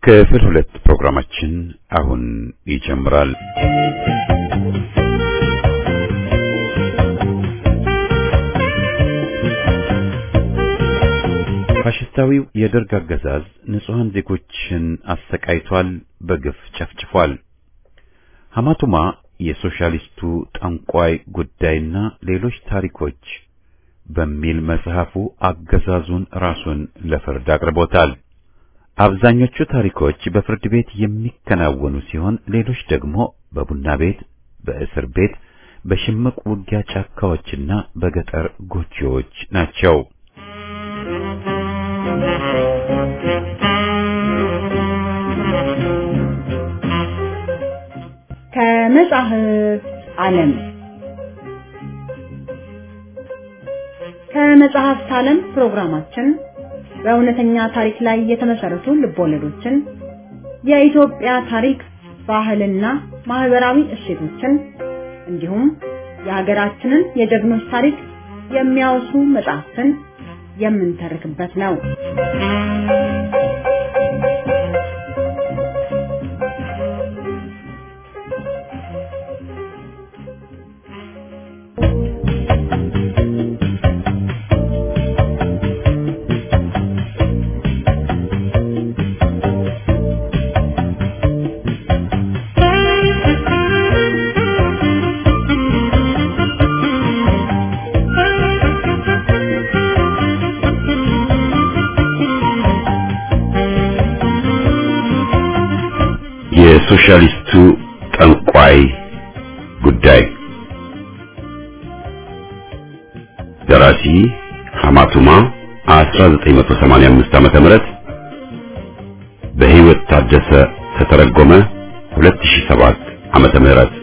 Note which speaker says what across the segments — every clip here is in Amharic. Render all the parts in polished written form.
Speaker 1: ክፍል 2 ፕሮግራማችን አሁን ይጀምራል። ፋሽስታዊው የደርግ አገዛዝ ንጹሃን ዜጎችን አሰቃይቷል፣ በግፍ ጨፍጭፏል። ሐማቱማ የሶሻሊስቱ ጠንቋይ ጉዳይና ሌሎች ታሪኮች በሚል መጽሐፉ አገዛዙን ራሱን ለፍርድ አቅርቦታል። አብዛኞቹ ታሪኮች በፍርድ ቤት የሚከናወኑ ሲሆን ሌሎች ደግሞ በቡና ቤት፣ በእስር ቤት፣ በሽምቅ ውጊያ ጫካዎችና በገጠር ጎጆዎች ናቸው።
Speaker 2: ከመጽሐፍ ዓለም ከመጽሐፍት ዓለም ፕሮግራማችን በእውነተኛ ታሪክ ላይ የተመሰረቱ ልቦለዶችን፣ የኢትዮጵያ ታሪክ፣ ባህልና ማህበራዊ እሴቶችን እንዲሁም የሀገራችንን የጀግኖች ታሪክ የሚያወሱ መጽሐፍትን የምንተርክበት ነው።
Speaker 1: የሶሻሊስቱ ጠንቋይ ጉዳይ ደራሲ ሐማቱማ 1985 ዓመተ ምህረት በህይወት ታደሰ ተተረጎመ 2007 ዓመተ ምህረት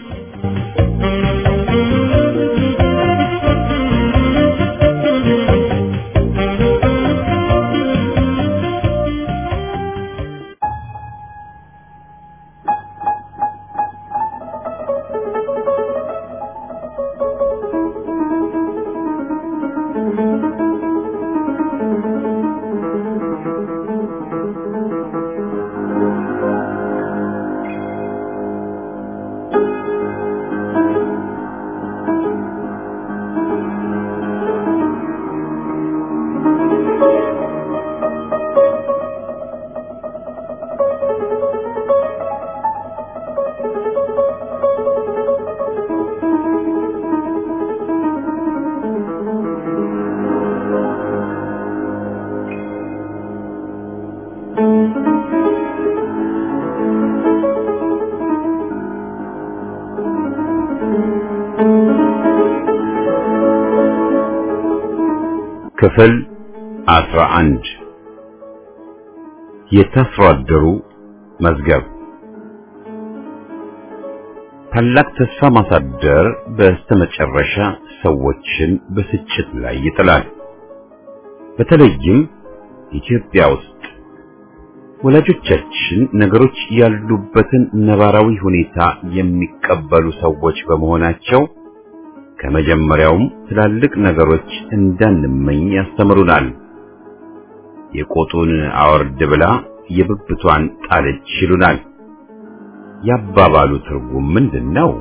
Speaker 1: ክፍል 11 የታስሯደሩ መዝገብ። ታላቅ ተስፋ ማሳደር በስተመጨረሻ ሰዎችን በስጭት ላይ ይጥላል። በተለይም ኢትዮጵያ ውስጥ ወላጆቻችን ነገሮች ያሉበትን ነባራዊ ሁኔታ የሚቀበሉ ሰዎች በመሆናቸው ከመጀመሪያውም ትላልቅ ነገሮች እንዳንመኝ ያስተምሩናል። የቆጡን አወርድ ብላ የብብቷን ጣለች ይሉናል። ያባባሉ ትርጉም ምንድነው?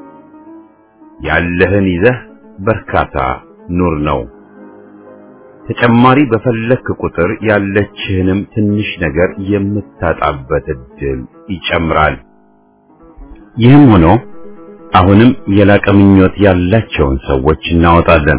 Speaker 1: ያለህን ይዘህ በርካታ ኑር ነው። ተጨማሪ በፈለክ ቁጥር ያለችህንም ትንሽ ነገር የምታጣበት እድል ይጨምራል። ይህም ሆኖ አሁንም የላቀ ምኞት ያላቸውን ሰዎች እናወጣለን።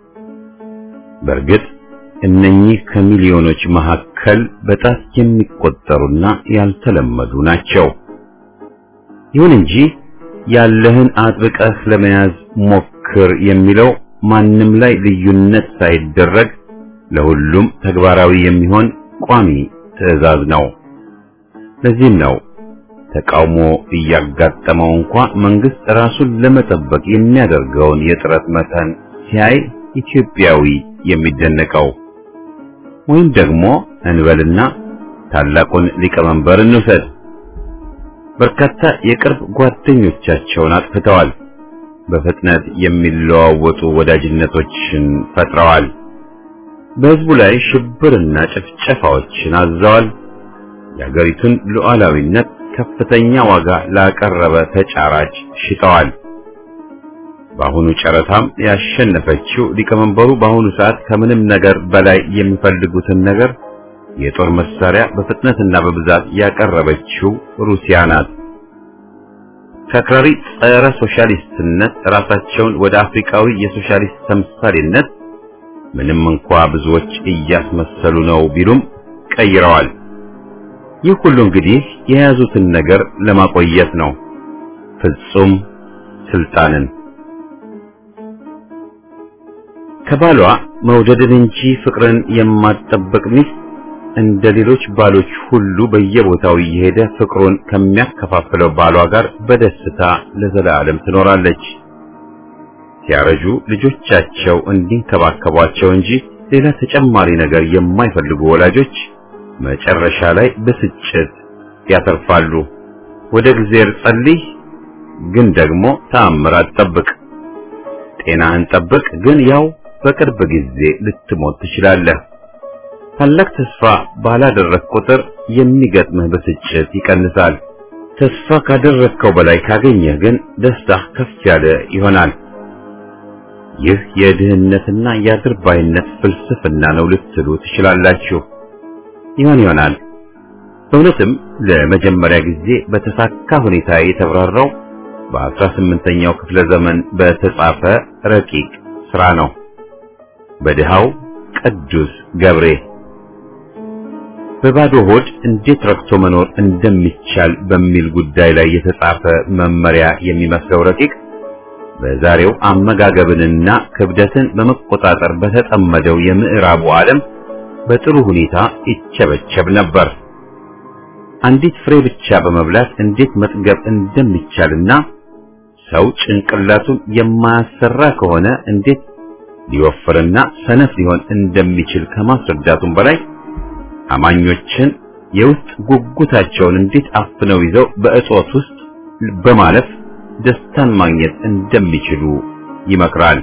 Speaker 1: በእርግጥ እነኚህ ከሚሊዮኖች መካከል በጣት የሚቆጠሩና ያልተለመዱ ናቸው። ይሁን እንጂ ያለህን አጥብቀህ ለመያዝ ሞክር የሚለው ማንም ላይ ልዩነት ሳይደረግ ለሁሉም ተግባራዊ የሚሆን ቋሚ ትዕዛዝ ነው። ለዚህም ነው ተቃውሞ እያጋጠመው እንኳን መንግስት ራሱን ለመጠበቅ የሚያደርገውን የጥረት መጠን ሲያይ ኢትዮጵያዊ የሚደነቀው። ወይም ደግሞ እንበልና ታላቁን ሊቀመንበር እንውሰድ። በርካታ የቅርብ ጓደኞቻቸውን አጥፍተዋል። በፍጥነት የሚለዋወጡ ወዳጅነቶችን ፈጥረዋል። በህዝቡ ላይ ሽብርና ጭፍጨፋዎችን አዘዋል። የሀገሪቱን ሉዓላዊነት ከፍተኛ ዋጋ ላቀረበ ተጫራች ሽጠዋል። በአሁኑ ጨረታም ያሸነፈችው ሊቀመንበሩ በአሁኑ ሰዓት ከምንም ነገር በላይ የሚፈልጉትን ነገር የጦር መሳሪያ በፍጥነትና በብዛት ያቀረበችው ሩሲያ ናት። ከአክራሪ ጸረ ሶሻሊስትነት ራሳቸውን ወደ አፍሪካዊ የሶሻሊስት ተምሳሌነት ምንም እንኳ ብዙዎች እያስመሰሉ ነው ቢሉም ቀይረዋል። ይህ ሁሉ እንግዲህ የያዙትን ነገር ለማቆየት ነው፣ ፍጹም ስልጣንን። ከባሏ መውደድን እንጂ ፍቅርን የማትጠብቅ ሚስት እንደ ሌሎች ባሎች ሁሉ በየቦታው እየሄደ ፍቅሩን ከሚያከፋፍለው ባሏ ጋር በደስታ ለዘላለም ትኖራለች። ሲያረጁ ልጆቻቸው እንዲንከባከቧቸው እንጂ ሌላ ተጨማሪ ነገር የማይፈልጉ ወላጆች መጨረሻ ላይ ብስጭት ያተርፋሉ። ወደ እግዚአብሔር ጸልይ፣ ግን ደግሞ ተአምራት ጠብቅ። ጤናህን ጠብቅ፣ ግን ያው በቅርብ ጊዜ ልትሞት ትችላለህ። ታላቅ ተስፋ ባላደረክ ቁጥር የሚገጥምህ ብስጭት ይቀንሳል። ተስፋ ካደረከው በላይ ካገኘህ ግን ደስታህ ከፍ ያለ ይሆናል። ይህ የድህነትና የአድርባይነት ፍልስፍና ነው ልትሉ ትችላላችሁ። ይሆናል። በእውነትም ለመጀመሪያ ጊዜ በተሳካ ሁኔታ የተብራራው በ18ኛው ክፍለ ዘመን በተጻፈ ረቂቅ ሥራ ነው። በድሃው ቅዱስ ገብሬ በባዶ ሆድ እንዴት ረክቶ መኖር እንደሚቻል በሚል ጉዳይ ላይ የተጻፈ መመሪያ የሚመስለው ረቂቅ በዛሬው አመጋገብንና ክብደትን በመቆጣጠር በተጠመደው የምዕራቡ ዓለም በጥሩ ሁኔታ ይቸበቸብ ነበር። አንዲት ፍሬ ብቻ በመብላት እንዴት መጥገብ እንደሚቻልና ሰው ጭንቅላቱን የማያሰራ ከሆነ እንዴት ሊወፍርና ሰነፍ ሊሆን እንደሚችል ከማስረዳቱም በላይ አማኞችን የውስጥ ጉጉታቸውን እንዴት አፍነው ይዘው በእጦት ውስጥ በማለፍ ደስታን ማግኘት እንደሚችሉ ይመክራል።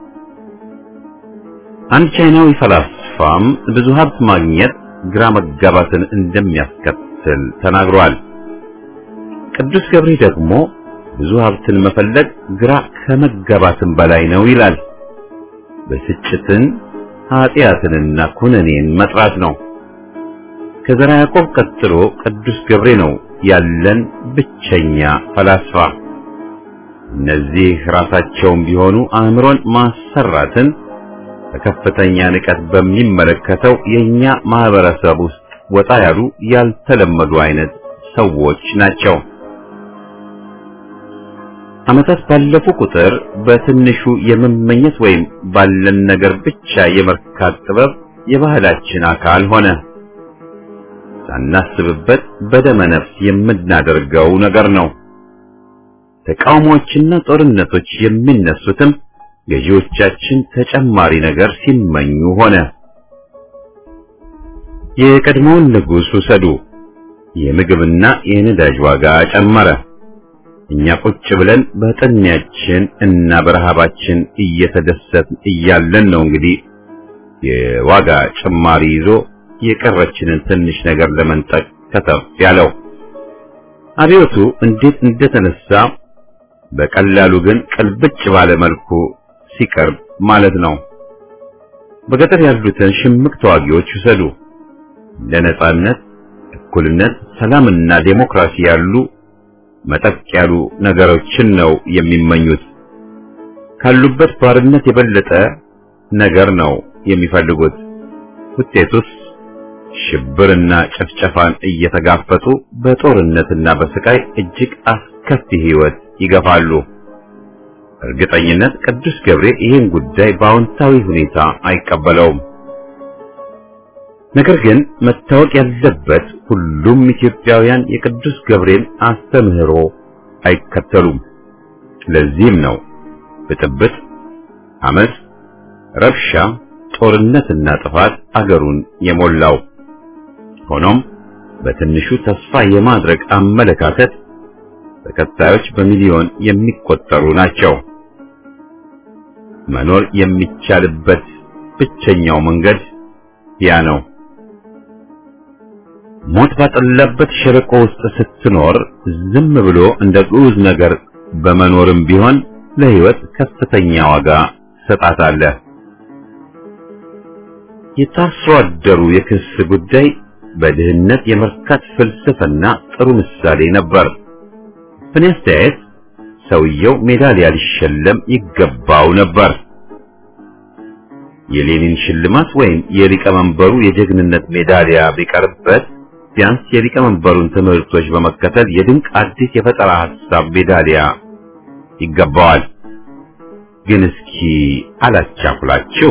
Speaker 1: አንድ ቻይናዊ ፈላስፋም ብዙ ሀብት ማግኘት ግራ መጋባትን እንደሚያስከትል ተናግሯል። ቅዱስ ገብሬ ደግሞ ብዙ ሀብትን መፈለግ ግራ ከመጋባትን በላይ ነው ይላል። ብስጭትን፣ ኃጢአትንና ኩነኔን መጥራት ነው። ከዘራ ያዕቆብ ቀጥሎ ቅዱስ ገብሬ ነው ያለን ብቸኛ ፈላስፋ። እነዚህ ራሳቸውም ቢሆኑ አእምሮን ማሰራትን በከፍተኛ ንቀት በሚመለከተው የኛ ማህበረሰብ ውስጥ ወጣ ያሉ ያልተለመዱ አይነት ሰዎች ናቸው። ዓመታት ባለፉ ቁጥር በትንሹ የመመኘት ወይም ባለን ነገር ብቻ የመርካት ጥበብ የባህላችን አካል ሆነ። ሳናስብበት በደመ ነፍስ የምናደርገው ነገር ነው። ተቃውሞዎችና ጦርነቶች የሚነሱትም ገዢዎቻችን ተጨማሪ ነገር ሲመኙ ሆነ። የቀድሞውን ንጉሥ ውሰዱ። የምግብና የነዳጅ ዋጋ ጨመረ። እኛ ቁጭ ብለን በጥንያችን እና በረሃባችን እየተደሰትን እያለን ነው እንግዲህ የዋጋ ጭማሪ ይዞ የቀረችንን ትንሽ ነገር ለመንጠቅ ከተፍ ያለው። አብዮቱ እንዴት እንደተነሳ በቀላሉ ግን ቅልብጭ ባለ መልኩ ሲቀርብ ማለት ነው። በገጠር ያሉትን ሽምቅ ተዋጊዎች ውሰዱ። ለነጻነት፣ እኩልነት፣ ሰላምና ዴሞክራሲ ያሉ መጠቅ ያሉ ነገሮችን ነው የሚመኙት። ካሉበት ባርነት የበለጠ ነገር ነው የሚፈልጉት። ውጤቱስ ሽብርና ጭፍጨፋን እየተጋፈጡ በጦርነትና በስቃይ እጅግ አስከፊ ሕይወት ይገፋሉ። እርግጠኝነት ቅዱስ ገብሬ ይህን ጉዳይ በአዎንታዊ ሁኔታ አይቀበለውም። ነገር ግን መታወቅ ያለበት ሁሉም ኢትዮጵያውያን የቅዱስ ገብሬን አስተምህሮ አይከተሉም። ለዚህም ነው ብጥብጥ፣ አመጽ፣ ረብሻ፣ ጦርነትና ጥፋት አገሩን የሞላው። ሆኖም በትንሹ ተስፋ የማድረግ አመለካከት ተከታዮች በሚሊዮን የሚቆጠሩ ናቸው። መኖር የሚቻልበት ብቸኛው መንገድ ያ ነው። ሞት ባጠላበት ሸለቆ ውስጥ ስትኖር ዝም ብሎ እንደ ግዑዝ ነገር በመኖርም ቢሆን ለሕይወት ከፍተኛ ዋጋ ትሰጣታለህ። የታስሮ አደሩ የክስ ጉዳይ በድህነት የመርካት ፍልስፍና ጥሩ ምሳሌ ነበር። በእኔ አስተያየት ሰውየው ሜዳሊያ ሊሸለም ይገባው ነበር። የሌኒን ሽልማት ወይም የሊቀመንበሩ የጀግንነት ሜዳሊያ ቢቀርበት ቢያንስ የሊቀመንበሩን ትምህርቶች በመከተል የድንቅ አዲስ የፈጠራ ሐሳብ ሜዳሊያ ይገባዋል። ግን እስኪ አላቻኩላችሁ።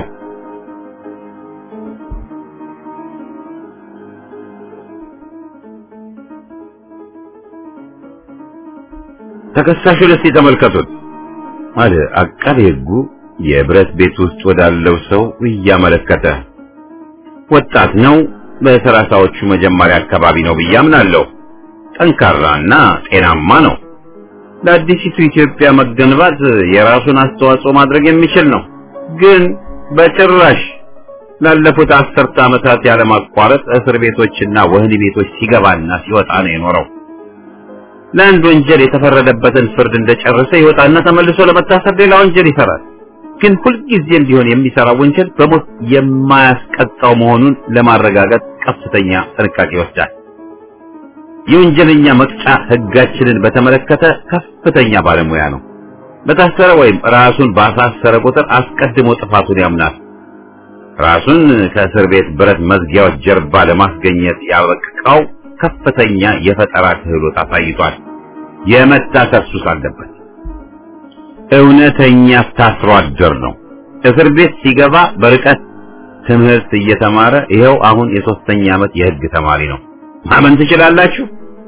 Speaker 1: ተከሳሹን እስቲ ተመልከቱት አለ አቃቤ ሕጉ የብረት ቤት ውስጥ ወዳለው ሰው እያመለከተ። ወጣት ነው፣ በሰላሳዎቹ መጀመሪያ አካባቢ ነው ብዬ አምናለሁ። ጠንካራና ጤናማ ነው። ለአዲሲቱ ኢትዮጵያ መገንባት የራሱን አስተዋጽኦ ማድረግ የሚችል ነው። ግን በጭራሽ ላለፉት 10 ዓመታት ያለማቋረጥ እስር ቤቶችና ወህኒ ቤቶች ሲገባና ሲወጣ ነው የኖረው። ለአንድ ወንጀል የተፈረደበትን ፍርድ እንደጨረሰ ይወጣና ተመልሶ ለመታሰር ሌላ ወንጀል ይሰራል። ግን ሁልጊዜም ቢሆን የሚሰራው ወንጀል በሞት የማያስቀጣው መሆኑን ለማረጋገጥ ከፍተኛ ጥንቃቄ ይወስዳል። የወንጀለኛ መቅጫ ሕጋችንን በተመለከተ ከፍተኛ ባለሙያ ነው። በታሰረ ወይም ራሱን ባሳሰረ ቁጥር አስቀድሞ ጥፋቱን ያምናል። ራሱን ከእስር ቤት ብረት መዝጊያዎች ጀርባ ለማስገኘት ያበቃው ከፍተኛ የፈጠራ ክህሎት አሳይቷል። የመታሰር ሱስ አለበት። እውነተኛ ታስሮ አደር ነው። እስር ቤት ሲገባ በርቀት ትምህርት እየተማረ ይኸው አሁን የ3ኛ ዓመት የሕግ ተማሪ ነው። ማመን ትችላላችሁ?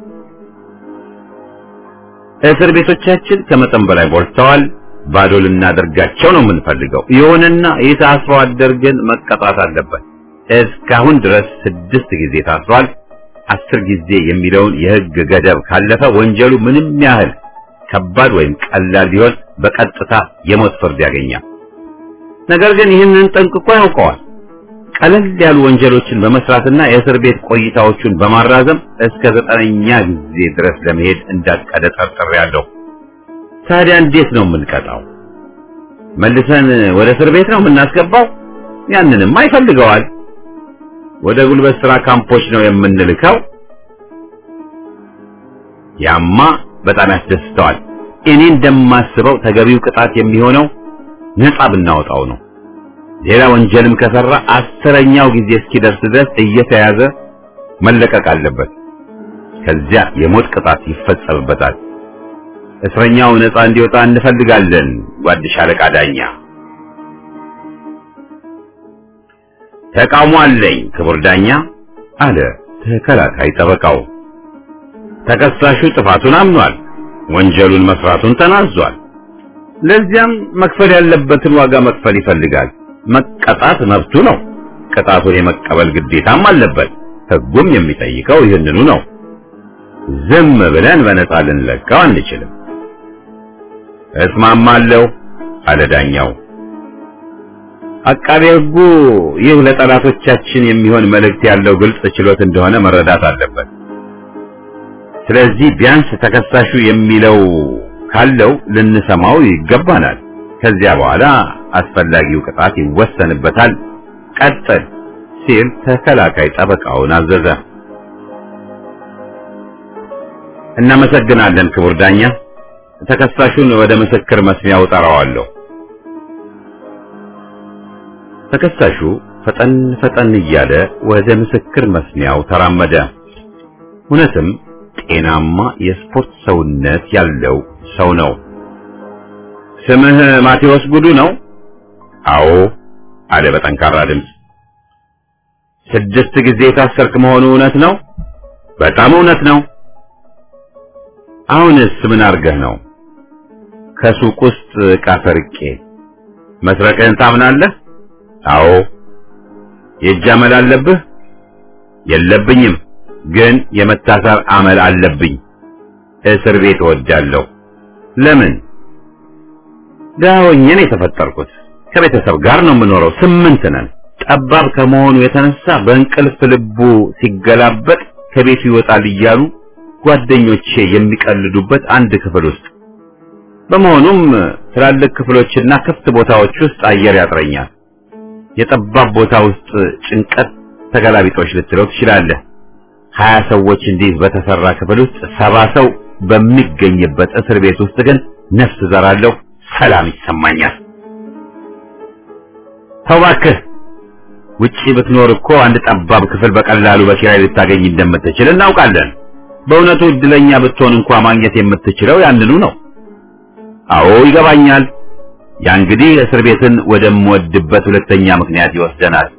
Speaker 1: እስር ቤቶቻችን ከመጠን በላይ ሞልተዋል። ባዶ ልናደርጋቸው ነው የምንፈልገው። ይሁንና የታስሮ አደር ግን መቀጣት አለበት። እስካሁን ድረስ 6 ጊዜ ታስሯል። 10 ጊዜ የሚለውን የሕግ ገደብ ካለፈ ወንጀሉ ምንም ያህል ከባድ ወይም ቀላል ቢሆን በቀጥታ የሞት ፍርድ ያገኛል። ነገር ግን ይህንን ጠንቅቆ ያውቀዋል። ቀለል ያሉ ወንጀሎችን በመስራትና የእስር ቤት ቆይታዎቹን በማራዘም እስከ 9ኛ ጊዜ ድረስ ለመሄድ እንዳቀደ ጠርጥሬያለሁ። ታዲያ እንዴት ነው የምንቀጣው? መልሰን ወደ እስር ቤት ነው የምናስገባው? ያንንም አይፈልገዋል። ወደ ጉልበት ስራ ካምፖች ነው የምንልከው? ያማ በጣም ያስደስተዋል። እኔ እንደማስበው ተገቢው ቅጣት የሚሆነው ነፃ ብናወጣው ነው። ሌላ ወንጀልም ከሰራ 10ኛው ጊዜ እስኪደርስ ድረስ እየተያዘ መለቀቅ አለበት። ከዚያ የሞት ቅጣት ይፈጸምበታል። እስረኛው ነፃ እንዲወጣ እንፈልጋለን ጓድ ሻለቃ ዳኛ። ተቃውሞ አለኝ ክቡር ዳኛ አለ ተከላካይ ጠበቃው። ተከሳሹ ጥፋቱን አምኗል፣ ወንጀሉን መስራቱን ተናዟል። ለዚያም መክፈል ያለበትን ዋጋ መክፈል ይፈልጋል። መቀጣት መብቱ ነው። ቅጣቱን የመቀበል ግዴታም አለበት። ሕጉም የሚጠይቀው ይህንኑ ነው። ዝም ብለን በነፃ ልንለቀው አንችልም። እስማማለሁ አለ ዳኛው። አቃቤ ሕጉ ይህ ለጠላቶቻችን የሚሆን መልእክት ያለው ግልጽ ችሎት እንደሆነ መረዳት አለበት። ስለዚህ ቢያንስ ተከሳሹ የሚለው ካለው ልንሰማው ይገባናል። ከዚያ በኋላ አስፈላጊው ቅጣት ይወሰንበታል። ቀጥል ሲል ተከላካይ ጠበቃውን አዘዘ። እናመሰግናለን ክቡር ዳኛ። ተከሳሹን ወደ ምስክር መስሚያው ጠራዋለሁ። ተከሳሹ ፈጠን ፈጠን እያለ ወደ ምስክር መስሚያው ተራመደ። እውነትም ጤናማ የስፖርት ሰውነት ያለው ሰው ነው። ስምህ ማቴዎስ ጉዱ ነው? አዎ አለ በጠንካራ ድምፅ። 6 ጊዜ ታሰርክ መሆኑ እውነት ነው? በጣም እውነት ነው። አሁንስ ምን አድርገህ ነው? ከሱቅ ውስጥ ዕቃ ሰርቄ። መስረቅህን ታምናለህ? አዎ። የእጅ አመል አለብህ? የለብኝም፣ ግን የመታሰር አመል አለብኝ። እስር ቤት እወዳለሁ። ለምን? ደሃ ሆኜ ነው የተፈጠርኩት። ከቤተሰብ ጋር ነው የምኖረው። 8 ነን። ጠባብ ከመሆኑ የተነሳ በእንቅልፍ ልቡ ሲገላበጥ ከቤቱ ይወጣል እያሉ ጓደኞቼ የሚቀልዱበት አንድ ክፍል ውስጥ በመሆኑም ትላልቅ ክፍሎችና ክፍት ቦታዎች ውስጥ አየር ያጥረኛል። የጠባብ ቦታ ውስጥ ጭንቀት ተገላቢጦች ልትለው ትችላለህ። 20 ሰዎች እንዲህ በተሰራ ክፍል ውስጥ 70 ሰው በሚገኝበት እስር ቤት ውስጥ ግን ነፍስ ዘራለሁ፣ ሰላም ይሰማኛል። ተዋክህ ውጪ ብትኖር እኮ አንድ ጠባብ ክፍል በቀላሉ በኪራይ ልታገኝ እንደምትችል እናውቃለን። በእውነቱ እድለኛ ብትሆን እንኳን ማግኘት የምትችለው ያንኑ ነው። አዎ ይገባኛል። ያ እንግዲህ እስር ቤትን ወደምወድበት ሁለተኛ ምክንያት ይወስደናል።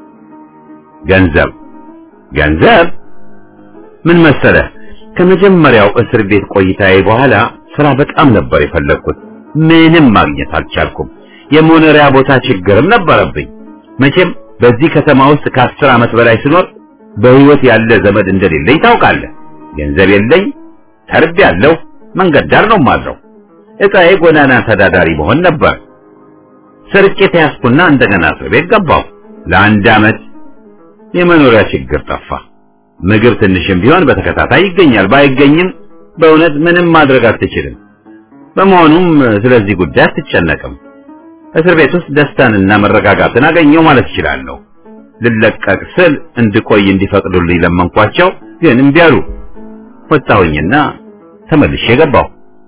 Speaker 1: ገንዘብ ምን መሰለህ፣ ከመጀመሪያው እስር ቤት ቆይታዬ በኋላ ስራ በጣም ነበር የፈለግኩት። ምንም ማግኘት አልቻልኩም። የመኖሪያ ቦታ ችግርም ነበረብኝ። መቼም በዚህ ከተማ ውስጥ ከ10 ዓመት በላይ ስኖር በህይወት ያለ ዘመድ እንደሌለኝ ታውቃለህ። ገንዘብ የለኝ፣ ተርቤያለሁ፣ መንገድ ዳር ነው የማድረው። እጣዬ ጎዳና ተዳዳሪ መሆን ነበር። ሰርቄ ተያዝኩና እንደገና እስር ቤት ገባሁ። ለ1 ዓመት የመኖሪያ ችግር ጠፋ። ምግብ ትንሽም ቢሆን በተከታታይ ይገኛል። ባይገኝም በእውነት ምንም ማድረግ አትችልም። በመሆኑም ስለዚህ ጉዳይ አትጨነቅም። እስር ቤት ውስጥ ደስታንና መረጋጋትን አገኘው ማለት እችላለሁ። ልለቀቅ ስል እንድቆይ እንዲፈቅዱልኝ ለመንኳቸው፣ ግን እምቢ አሉ። ወጣሁኝና ተመልሼ ገባሁ።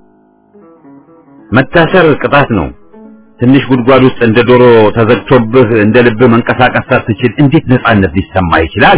Speaker 1: መታሰር ቅጣት ነው። ትንሽ ጉድጓድ ውስጥ እንደ ዶሮ ተዘግቶብህ እንደ ልብ መንቀሳቀስ ሳትችል እንዴት ነፃነት ሊሰማ ይችላል?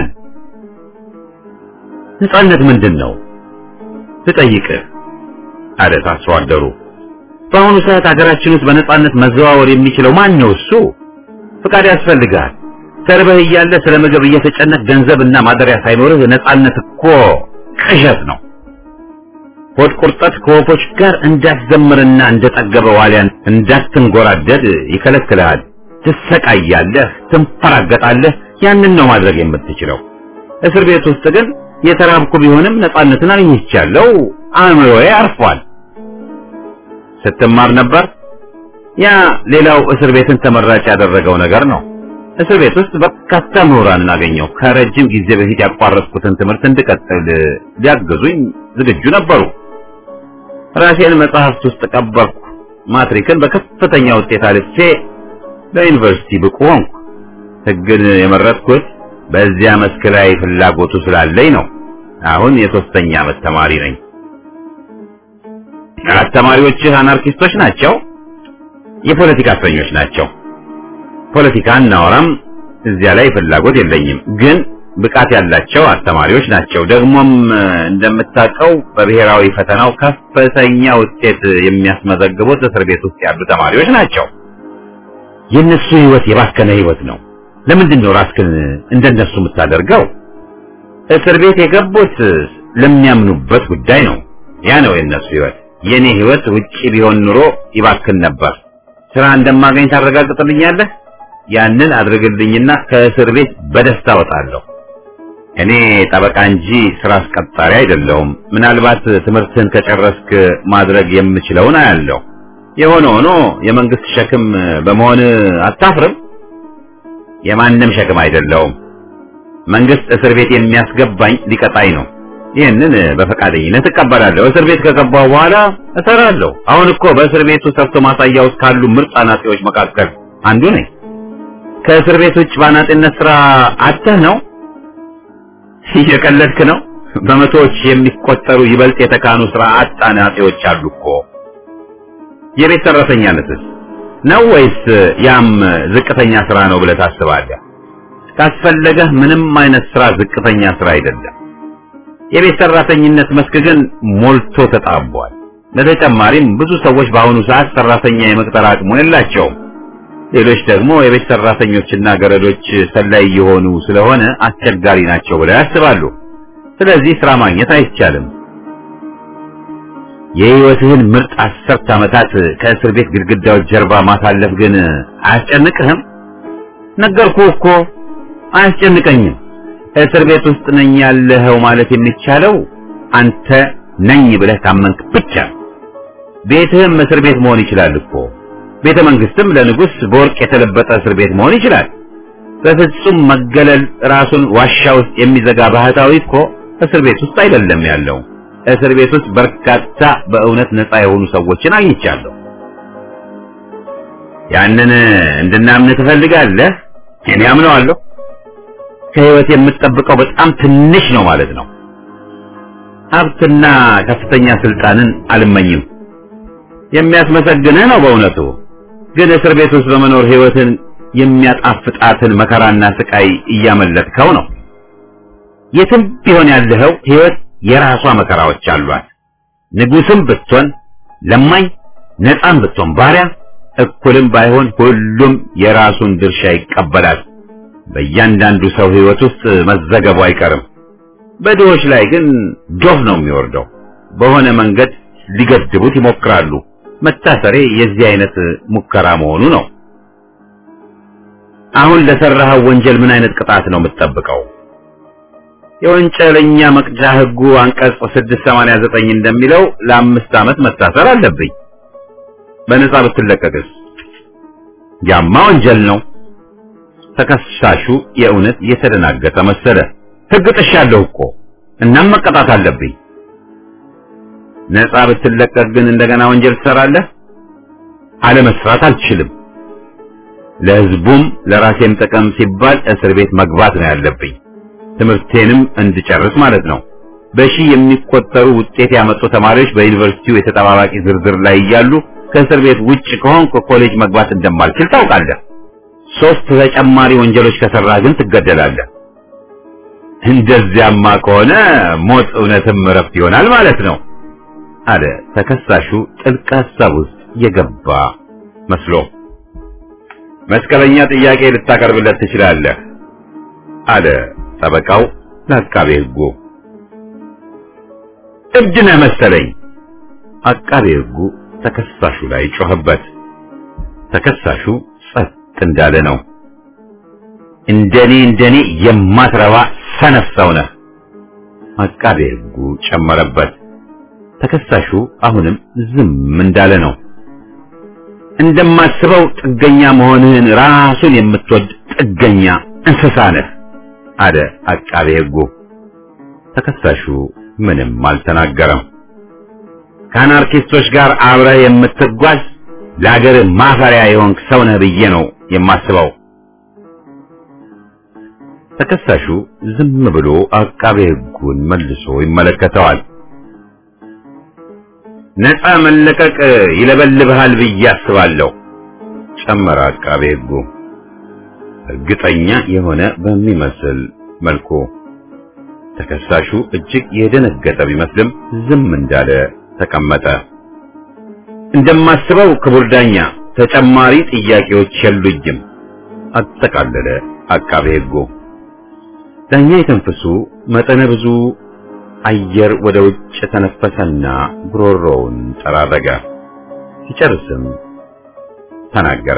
Speaker 1: ነፃነት ምንድን ነው ልጠይቅህ አለ ታስሮ አደሩ። በአሁኑ ሰዓት ሀገራችን ውስጥ በነፃነት መዘዋወር የሚችለው ማን ነው? እሱ ፍቃድ ያስፈልጋል። ተርበህ እያለ ስለ ምግብ እየተጨነቅ ገንዘብና ማደሪያ ሳይኖርህ ነፃነት እኮ ቅዠት ነው። ሆድ ቁርጠት ከወፎች ጋር እንዳትዘምርና እንደጠገበ ዋልያን እንዳትንጎራደድ ይከለክልሃል። ትሰቃያለህ፣ ትንፈራገጣለህ። ያንን ነው ማድረግ የምትችለው። እስር ቤት ውስጥ ግን የተራብኩ ቢሆንም ነፃነትን አግኝቻለሁ። አእምሮዬ አርፏል። ስትማር ነበር። ያ ሌላው እስር ቤትን ተመራጭ ያደረገው ነገር ነው። እስር ቤት ውስጥ በርካታ ምሁራንን አገኘሁ። ከረጅም ጊዜ በፊት ያቋረጥኩትን ትምህርት እንድቀጥል ሊያግዙኝ ዝግጁ ነበሩ። ራሴን መጽሐፍት ውስጥ ቀበርኩ። ማትሪክን በከፍተኛ ውጤት አልፌ ለዩኒቨርሲቲ ብቁ ሆንኩ። ሕግን የመረጥኩት በዚያ መስክ ላይ ፍላጎቱ ስላለኝ ነው። አሁን የ3ኛ ዓመት ተማሪ ነኝ። ተማሪዎችህ አናርኪስቶች ናቸው? የፖለቲካ እስረኞች ናቸው። ፖለቲካ እናወራም፣ እዚያ ላይ ፍላጎት የለኝም። ግን ብቃት ያላቸው አስተማሪዎች ናቸው። ደግሞም እንደምታውቀው በብሔራዊ ፈተናው ከፍተኛ ውጤት የሚያስመዘግቡት እስር ቤት ውስጥ ያሉ ተማሪዎች ናቸው። የነሱ ህይወት የባከነ ህይወት ነው። ለምንድን ነው ራስህን እንደነሱ የምታደርገው? እስር ቤት የገቡት ለሚያምኑበት ጉዳይ ነው። ያ ነው የነሱ ህይወት። የኔ ህይወት ውጪ ቢሆን ኑሮ ይባክን ነበር። ስራ እንደማገኝ ታረጋግጥልኛለህ? ያንን አድርግልኝና ከእስር ቤት በደስታ ወጣለሁ። እኔ ጠበቃ እንጂ ስራ አስቀጣሪ አይደለሁም። ምናልባት ትምህርትን ከጨረስክ ማድረግ የምችለውን አያለሁ። የሆነ ሆኖ የመንግስት ሸክም በመሆን አታፍርም? የማንም ሸክም አይደለሁም። መንግስት እስር ቤት የሚያስገባኝ ሊቀጣኝ ነው። ይህንን በፈቃደኝነት እቀበላለሁ። እስር ቤት ከገባሁ በኋላ እሰራለሁ። አሁን እኮ በእስር ቤቱ ሰርቶ ማሳያ ውስጥ ካሉ ምርጥ አናጺዎች መካከል አንዱ ነኝ። ከእስር ቤት ውጭ በአናጺነት ስራ አጥተህ ነው? እየቀለድክ ነው? በመቶዎች የሚቆጠሩ ይበልጥ የተካኑ ስራ አጥ አናጺዎች አሉ እኮ። የቤት ሰራተኛነትስ ነው ወይስ ያም ዝቅተኛ ስራ ነው ብለህ ታስባለህ? ካስፈለገህ ምንም አይነት ስራ ዝቅተኛ ስራ አይደለም። የቤት ሰራተኝነት መስክ ግን ሞልቶ ተጣቧል። በተጨማሪም ብዙ ሰዎች በአሁኑ ሰዓት ሰራተኛ የመቅጠር አቅሙ የላቸውም። ሌሎች ደግሞ የቤት ሰራተኞችና ገረዶች ሰላይ የሆኑ ስለሆነ አስቸጋሪ ናቸው ብለው ያስባሉ። ስለዚህ ስራ ማግኘት አይቻልም። የህይወትህን ምርጥ 10 ዓመታት ከእስር ቤት ግድግዳዎች ጀርባ ማሳለፍ ግን አያስጨንቅህም? ነገርኩህ እኮ አያስጨንቀኝም። እስር ቤት ውስጥ ነኝ ያለኸው ማለት የሚቻለው አንተ ነኝ ብለህ ካመንክ ብቻ። ቤትህም እስር ቤት መሆን ይችላል እኮ። ቤተ መንግስትም ለንጉስ በወርቅ የተለበጠ እስር ቤት መሆን ይችላል። በፍጹም መገለል ራሱን ዋሻ ውስጥ የሚዘጋ ባህታዊ እኮ እስር ቤት ውስጥ አይደለም ያለው። እስር ቤት ውስጥ በርካታ በእውነት ነፃ የሆኑ ሰዎችን አግኝቻለሁ። ያንን እንድናምን ትፈልጋለህ? እኔ አምነዋለሁ። ከህይወት የምትጠብቀው በጣም ትንሽ ነው ማለት ነው። ሀብትና ከፍተኛ ስልጣንን አልመኝም። የሚያስመሰግንህ ነው በእውነቱ። ግን እስር ቤት ውስጥ በመኖር ህይወትን የሚያጣፍጣትን መከራና ስቃይ እያመለጥከው ነው። የትም ቢሆን ያለኸው ህይወት የራሷ መከራዎች አሏት። ንጉስም ብትሆን ለማኝ፣ ነፃም ብትሆን ባሪያ፣ እኩልም ባይሆን ሁሉም የራሱን ድርሻ ይቀበላል። በእያንዳንዱ ሰው ህይወት ውስጥ መዘገቡ አይቀርም። በድሆች ላይ ግን ዶፍ ነው የሚወርደው። በሆነ መንገድ ሊገድቡት ይሞክራሉ። መታሰሬ የዚህ አይነት ሙከራ መሆኑ ነው። አሁን ለሰራኸው ወንጀል ምን አይነት ቅጣት ነው የምትጠብቀው? የወንጀለኛ መቅጫ ህጉ አንቀጽ 689 እንደሚለው ለ5 ዓመት መታሰር አለብኝ። በነፃ ብትለቀቅስ? ያማ ወንጀል ነው። ተከሳሹ የእውነት የተደናገጠ መሰለ። ህግ ጥሻለሁ እኮ እናም መቀጣት አለብኝ። ነፃ ብትለቀቅ ግን እንደገና ወንጀል ትሰራለህ? አለመስራት አልችልም። ለህዝቡም ለራሴም ጥቅም ሲባል እስር ቤት መግባት ነው ያለብኝ። ትምህርቴንም እንድጨርስ ማለት ነው። በሺህ የሚቆጠሩ ውጤት ያመጡ ተማሪዎች በዩኒቨርሲቲው የተጠባባቂ ዝርዝር ላይ እያሉ ከእስር ቤት ውጭ ከሆንኩ ኮሌጅ መግባት እንደማልችል ታውቃለህ። 3 ተጨማሪ ወንጀሎች ከሰራህ ግን ትገደላለህ። እንደዚያማ ከሆነ ሞት እውነትም እረፍት ይሆናል ማለት ነው አለ ተከሳሹ ጥልቅ ሐሳብ ውስጥ የገባ መስሎ። መስቀለኛ ጥያቄ ልታቀርብለት ትችላለህ አለ ጠበቃው ለአቃቤ ሕጉ። እብድ ነህ መሰለኝ። አቃቤ ሕጉ ተከሳሹ ላይ ጮኸበት። ተከሳሹ ጸጥ እንዳለ ነው። እንደኔ የማትረባ ሰነፍ ሰው ነህ አቃቤ ሕጉ ጨመረበት። ተከሳሹ አሁንም ዝም እንዳለ ነው። እንደማስበው ጥገኛ መሆንህን ራሱን የምትወድ ጥገኛ እንስሳ ነህ አለ አቃቤ ሕጉ። ተከሳሹ ምንም አልተናገረም። ከአናርኪስቶች ጋር አብረህ የምትጓዝ ለአገር ማፈሪያ የሆንክ ሰው ነህ ብዬ ነው የማስበው። ተከሳሹ ዝም ብሎ አቃቤ ሕጉን መልሶ ይመለከተዋል። ነፃ መለቀቅ ይለበልብሃል ብዬ አስባለሁ ጨመረ አቃቤ ሕጉ እርግጠኛ የሆነ በሚመስል መልኩ። ተከሳሹ እጅግ የደነገጠ ቢመስልም ዝም እንዳለ ተቀመጠ። እንደማስበው ክቡር ዳኛ ተጨማሪ ጥያቄዎች የሉኝም አጠቃለለ አቃቤ ሕጉ። ዳኛ የተንፈሱ መጠነ ብዙ አየር ወደ ውጭ ተነፈሰና ጉሮሮውን ጠራረገ። ሲጨርስም ተናገረ።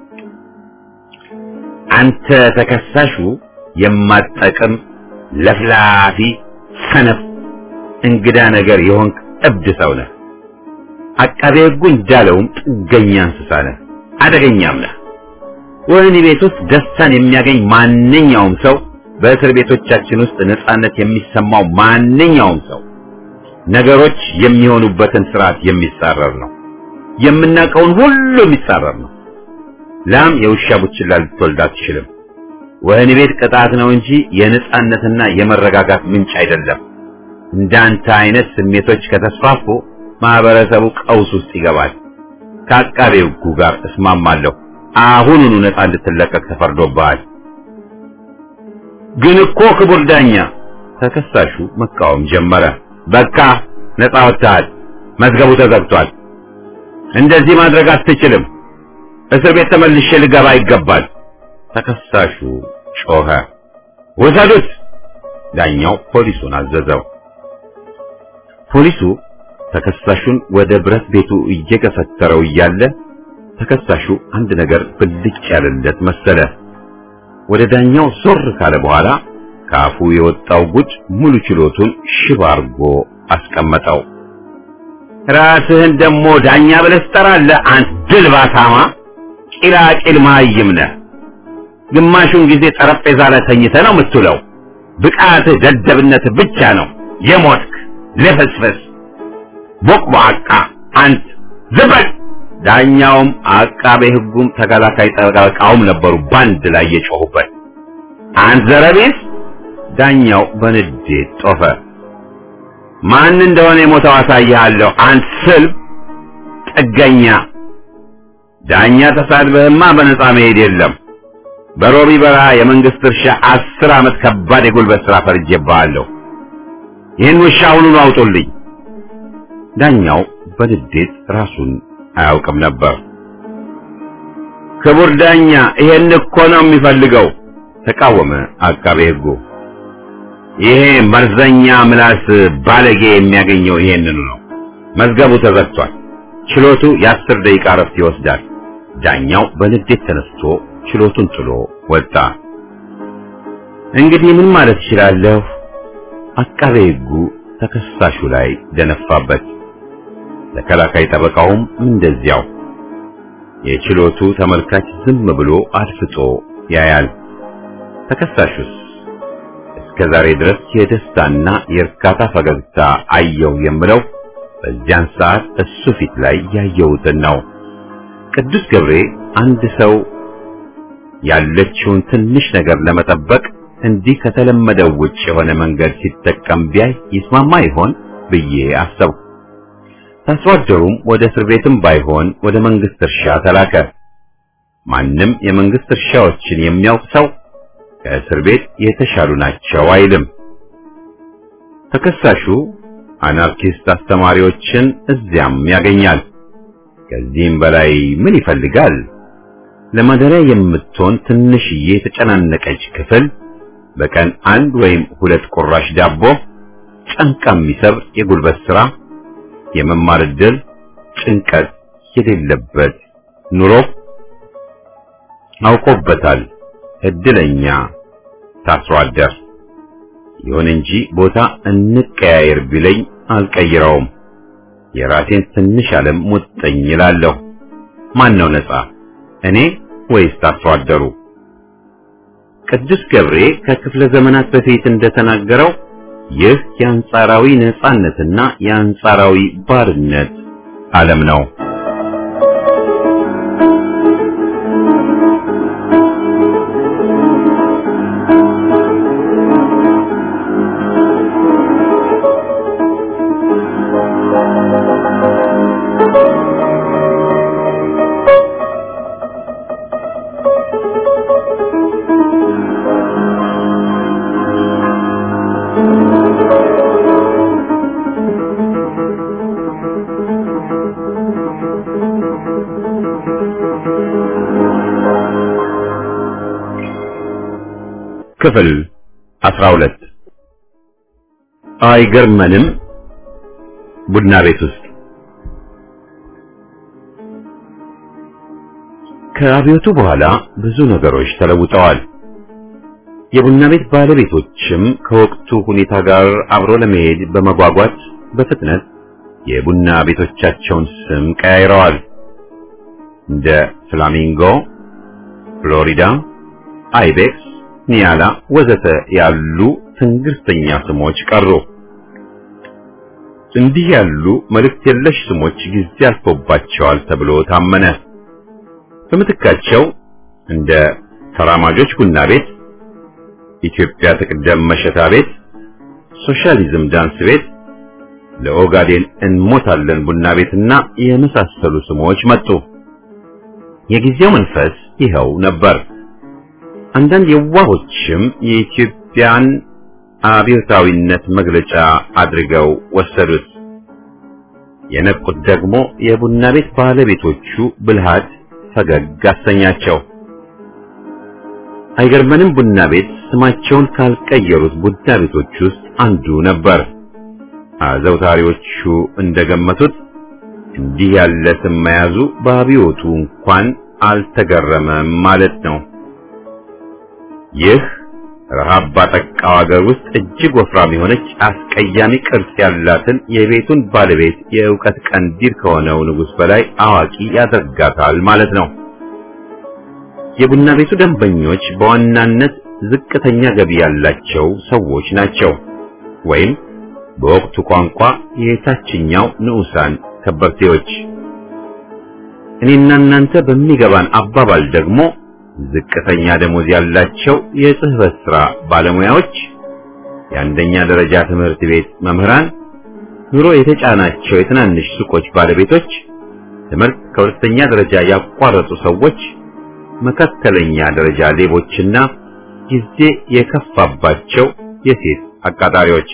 Speaker 1: አንተ ተከሳሹ የማትጠቅም ለፍላፊ ሰነፍ እንግዳ ነገር የሆንክ እብድ ሰው ነህ። አቃቤ ሕጉ እንዳለውም ጥገኛ እንስሳ ነህ፣ አደገኛም ነህ። ወህኒ ቤት ውስጥ ደስታን የሚያገኝ ማንኛውም ሰው፣ በእስር ቤቶቻችን ውስጥ ነፃነት የሚሰማው ማንኛውም ሰው ነገሮች የሚሆኑበትን ስርዓት የሚጻረር ነው። የምናውቀውን ሁሉ የሚጻረር ነው። ላም የውሻ ቡችላ ልትወልድ አትችልም። ወህኒ ቤት ቅጣት ነው እንጂ የነፃነትና የመረጋጋት ምንጭ አይደለም። እንዳንተ አይነት ስሜቶች ከተስፋፉ ማህበረሰቡ ቀውስ ውስጥ ይገባል። ከአቃቤ ሕጉ ጋር እስማማለሁ። አሁኑኑ ነፃ እንድትለቀቅ ተፈርዶብሃል። ግን እኮ ክቡር ዳኛ ተከሳሹ መቃወም ጀመረ። በቃ ነፃ ወጥተሃል። መዝገቡ ተዘግቷል። እንደዚህ ማድረግ አትችልም። እስር ቤት ተመልሼ ልገባ ይገባል። ተከሳሹ ጮኸ። ወሰዱት። ዳኛው ፖሊሱን አዘዘው። ፖሊሱ ተከሳሹን ወደ ብረት ቤቱ እየገፈተረው እያለ ተከሳሹ አንድ ነገር ብልጭ ያለለት መሰለ። ወደ ዳኛው ዞር ካለ በኋላ ካፉ የወጣው ጉድ ሙሉ ችሎቱን ሽባ አርጎ አስቀመጠው። ራስህን ደሞ ዳኛ ብለህ ትጠራለህ? አንተ ድልባታማ ቂላቂል ማይም ነህ። ግማሹን ጊዜ ጠረጴዛ ላይ ተኝተህ ነው የምትውለው። ብቃት ደደብነት ብቻ ነው የሞትክ ለፈስፈስ ቦቅቧቃ አንተ ዝበል። ዳኛውም አቃቤ ሕጉም ተከላካይ ጠበቃውም ነበሩ ባንድ ላይ የጮሁበት። አንተ ዘረቢስ! ዳኛው በንዴት ጦፈ። ማን እንደሆነ የሞተው አሳይሃለሁ አንተ ስልብ ጥገኛ። ዳኛ ተሳድበህማ በነጻ መሄድ የለም። በሮቢ በረሃ የመንግስት እርሻ 10 ዓመት ከባድ የጉልበት ሥራ ፈርጄብሃለሁ። ይህን ውሻ አሁኑኑ አውጡልኝ። ዳኛው በንዴት ራሱን አያውቅም ነበር። ክቡር ዳኛ ይሄን እኮ ነው የሚፈልገው ተቃወመ አቃቤ ሕጉ። ይሄ መርዘኛ ምላስ ባለጌ የሚያገኘው ይሄንን ነው። መዝገቡ ተዘግቷል። ችሎቱ የ10 ደቂቃ ረፍት ይወስዳል። ዳኛው በንዴት ተነስቶ ችሎቱን ጥሎ ወጣ። እንግዲህ ምን ማለት ይችላለሁ? አቃቤ ሕጉ ተከሳሹ ላይ ደነፋበት። ተከላካይ ጠበቃውም እንደዚያው። የችሎቱ ተመልካች ዝም ብሎ አድፍጦ ያያል። ተከሳሹስ እስከዛሬ ድረስ የደስታና የእርካታ ፈገግታ አየው የምለው በዚያን ሰዓት እሱ ፊት ላይ ያየሁትን ነው። ቅዱስ ገብሬ አንድ ሰው ያለችውን ትንሽ ነገር ለመጠበቅ እንዲህ ከተለመደው ውጭ የሆነ መንገድ ሲጠቀም ቢያይ ይስማማ ይሆን ብዬ አሰብኩ። ታስዋደሩም ወደ እስር ቤትም ባይሆን ወደ መንግስት እርሻ ተላከ። ማንም የመንግስት እርሻዎችን የሚያውቅ ሰው ከእስር ቤት የተሻሉ ናቸው አይልም። ተከሳሹ አናርኪስት አስተማሪዎችን እዚያም ያገኛል። ከዚህም በላይ ምን ይፈልጋል? ለማደሪያ የምትሆን ትንሽዬ የተጨናነቀች ክፍል፣ በቀን 1 ወይም 2 ቁራሽ ዳቦ፣ ጫንቃ የሚሰብር የጉልበት ሥራ፣ የመማር ዕድል፣ ጭንቀት የሌለበት ኑሮ አውቆበታል። እድለኛ ታስሮ አደር። ይሁን እንጂ ቦታ እንቀያየር ቢለኝ አልቀይረውም። የራሴን ትንሽ ዓለም ሙጥኝ እላለሁ። ማን ነው ነፃ? እኔ ወይስ ታስሮ አደሩ? ቅዱስ ገብሬ ከክፍለ ዘመናት በፊት እንደተናገረው ይህ የአንጻራዊ ነፃነትና የአንጻራዊ ባርነት ዓለም ነው። ክፍል 12 አይገርመንም? ቡና ቤት ውስጥ ከአብዮቱ በኋላ ብዙ ነገሮች ተለውጠዋል። የቡና ቤት ባለቤቶችም ከወቅቱ ሁኔታ ጋር አብሮ ለመሄድ በመጓጓት በፍጥነት የቡና ቤቶቻቸውን ስም ቀያይረዋል። እንደ ፍላሚንጎ፣ ፍሎሪዳ፣ አይቤክስ፣ ኒያላ ወዘተ ያሉ ትንግርተኛ ስሞች ቀሩ። እንዲህ ያሉ መልእክት የለሽ ስሞች ጊዜ አልፎባቸዋል ተብሎ ታመነ። በምትካቸው እንደ ተራማጆች ቡና ቤት፣ ኢትዮጵያ ትቅደም መሸታ ቤት፣ ሶሻሊዝም ዳንስ ቤት፣ ለኦጋዴን እንሞታለን ቡና ቤትና የመሳሰሉ ስሞች መጡ። የጊዜው መንፈስ ይኸው ነበር። አንዳንድ የዋሆችም የኢትዮጵያን አብዮታዊነት መግለጫ አድርገው ወሰዱት። የነቁት ደግሞ የቡና ቤት ባለቤቶቹ ብልሃት ፈገግ አሰኛቸው። አይገርመንም ቡና ቤት ስማቸውን ካልቀየሩት ቡና ቤቶች ውስጥ አንዱ ነበር። አዘውታሪዎቹ እንደገመቱት እንዲህ ያለ ስም መያዙ በአብዮቱ እንኳን አልተገረመም ማለት ነው። ይህ ረሃብ ባጠቃው ሀገር ውስጥ እጅግ ወፍራም የሆነች አስቀያሚ ቅርጽ ያላትን የቤቱን ባለቤት የእውቀት ቀንዲል ከሆነው ንጉሥ በላይ አዋቂ ያደርጋታል ማለት ነው። የቡና ቤቱ ደንበኞች በዋናነት ዝቅተኛ ገቢ ያላቸው ሰዎች ናቸው፣ ወይም በወቅቱ ቋንቋ የታችኛው ንዑሳን ከበርቴዎች። እኔና እናንተ በሚገባን አባባል ደግሞ ዝቅተኛ ደሞዝ ያላቸው የጽህፈት ሥራ ባለሙያዎች፣ የአንደኛ ደረጃ ትምህርት ቤት መምህራን፣ ኑሮ የተጫናቸው የትናንሽ ሱቆች ባለቤቶች፣ ትምህርት ከሁለተኛ ደረጃ ያቋረጡ ሰዎች፣ መካከለኛ ደረጃ ሌቦችና ጊዜ የከፋባቸው የሴት አቃጣሪዎች።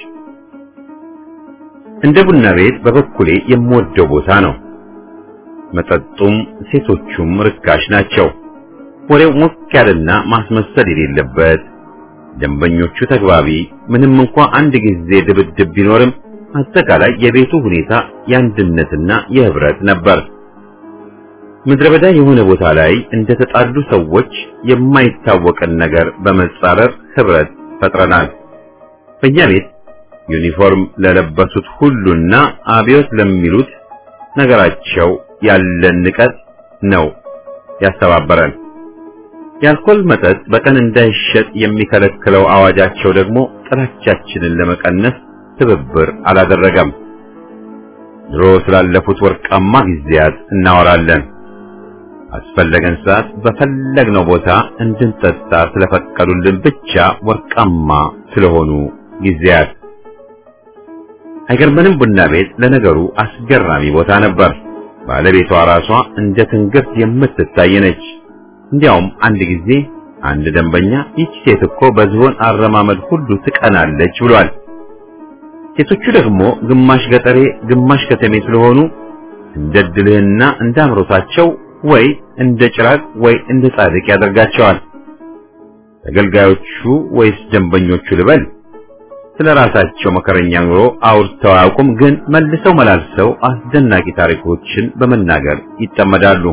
Speaker 1: እንደ ቡና ቤት በበኩሌ የምወደው ቦታ ነው። መጠጡም ሴቶቹም ርካሽ ናቸው። ወሬው ሞቅ ያለና ማስመሰል የሌለበት፣ ደንበኞቹ ተግባቢ፣ ምንም እንኳን አንድ ጊዜ ድብድብ ቢኖርም አጠቃላይ የቤቱ ሁኔታ የአንድነትና የህብረት ነበር። ምድረ በዳ የሆነ ቦታ ላይ እንደተጣሉ ሰዎች የማይታወቅን ነገር በመጻረር ህብረት ፈጥረናል። በእኛ ቤት ዩኒፎርም ለለበሱት ሁሉና አብዮት ለሚሉት ነገራቸው ያለን ንቀት ነው ያስተባበረን። የአልኮል መጠጥ በቀን እንዳይሸጥ የሚከለክለው አዋጃቸው ደግሞ ጥላቻችንን ለመቀነስ ትብብር አላደረገም። ድሮ ስላለፉት ወርቃማ ጊዜያት እናወራለን። አስፈለገን ሰዓት በፈለግነው ቦታ እንድንጠጣ ስለፈቀዱልን ብቻ ወርቃማ ስለሆኑ ጊዜያት። አይገርምንም? ቡና ቤት ለነገሩ አስገራሚ ቦታ ነበር። ባለቤቷ ራሷ እንደ ትንግርት የምትታይ ነች። እንዲያውም አንድ ጊዜ አንድ ደንበኛ ይህች ሴት እኮ በዝሆን አረማመድ ሁሉ ትቀናለች ብሏል። ሴቶቹ ደግሞ ግማሽ ገጠሬ ግማሽ ከተሜ ስለሆኑ እንደ ድልህና እንደ አምሮታቸው ወይ እንደ ጭራቅ ወይ እንደ ጻድቅ ያደርጋቸዋል። ተገልጋዮቹ ወይስ ደንበኞቹ ልበል ስለራሳቸው መከረኛ ኑሮ አውርተው አያውቁም፣ ግን መልሰው መላልሰው አስደናቂ ታሪኮችን በመናገር ይጠመዳሉ።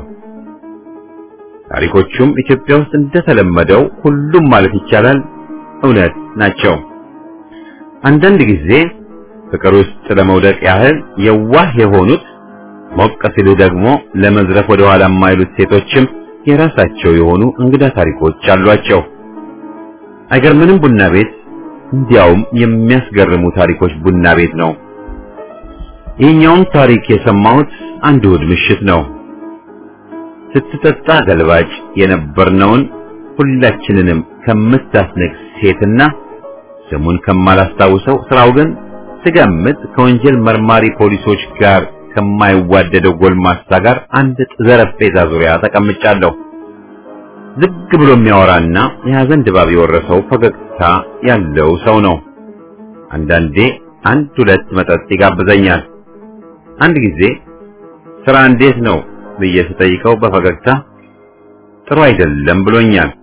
Speaker 1: ታሪኮቹም ኢትዮጵያ ውስጥ እንደተለመደው ሁሉም ማለት ይቻላል እውነት ናቸው። አንዳንድ ጊዜ ፍቅር ውስጥ ለመውደቅ ያህል የዋህ የሆኑት ሞቅ ሲሉ ደግሞ ለመዝረፍ ወደ ኋላ የማይሉት ሴቶችም የራሳቸው የሆኑ እንግዳ ታሪኮች አሏቸው። አይገርምንም? ቡና ቤት እንዲያውም የሚያስገርሙ ታሪኮች ቡና ቤት ነው። ይህኛውን ታሪክ የሰማሁት አንድ እሑድ ምሽት ነው። ስትጠጣ ገልባጭ የነበርነውን ሁላችንንም ከምታስነቅ ሴትና ስሙን ከማላስታውሰው ስራው ግን ስገምት ከወንጀል መርማሪ ፖሊሶች ጋር ከማይዋደደው ጎልማሳ ጋር አንድ ጠረጴዛ ዙሪያ ተቀምጫለሁ። ዝግ ብሎ የሚያወራና የሐዘን ድባብ የወረሰው ፈገግታ ያለው ሰው ነው። አንዳንዴ አንድ ሁለት መጠጥ ይጋብዘኛል። አንድ ጊዜ ስራ እንዴት ነው ብዬ ስጠይቀው በፈገግታ ጥሩ አይደለም ብሎኛል።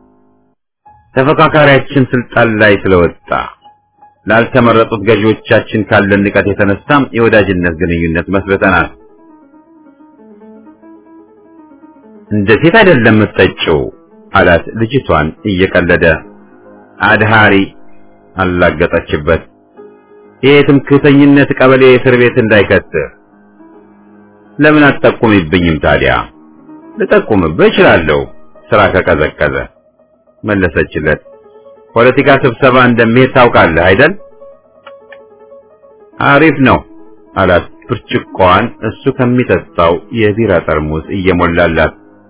Speaker 1: ተፈካካሪያችን ስልጣን ላይ ስለወጣ ላልተመረጡት ገዢዎቻችን ካለን ንቀት የተነሳም የወዳጅነት ግንኙነት መስርተናል። እንደ ሴት አይደለም የምትጠጪው አላት ልጅቷን እየቀለደ። አድሃሪ አላገጠችበት። የትምክህተኝነት ቀበሌ እስር ቤት እንዳይከትህ ለምን አትጠቁምብኝም ታዲያ? ልጠቁምብህ እችላለሁ ስራ ከቀዘቀዘ መለሰችለት። ፖለቲካ ስብሰባ እንደሚሄድ ታውቃለህ አይደል? አሪፍ ነው አላት ብርጭቆዋን እሱ ከሚጠጣው የቢራ ጠርሙስ እየሞላላት።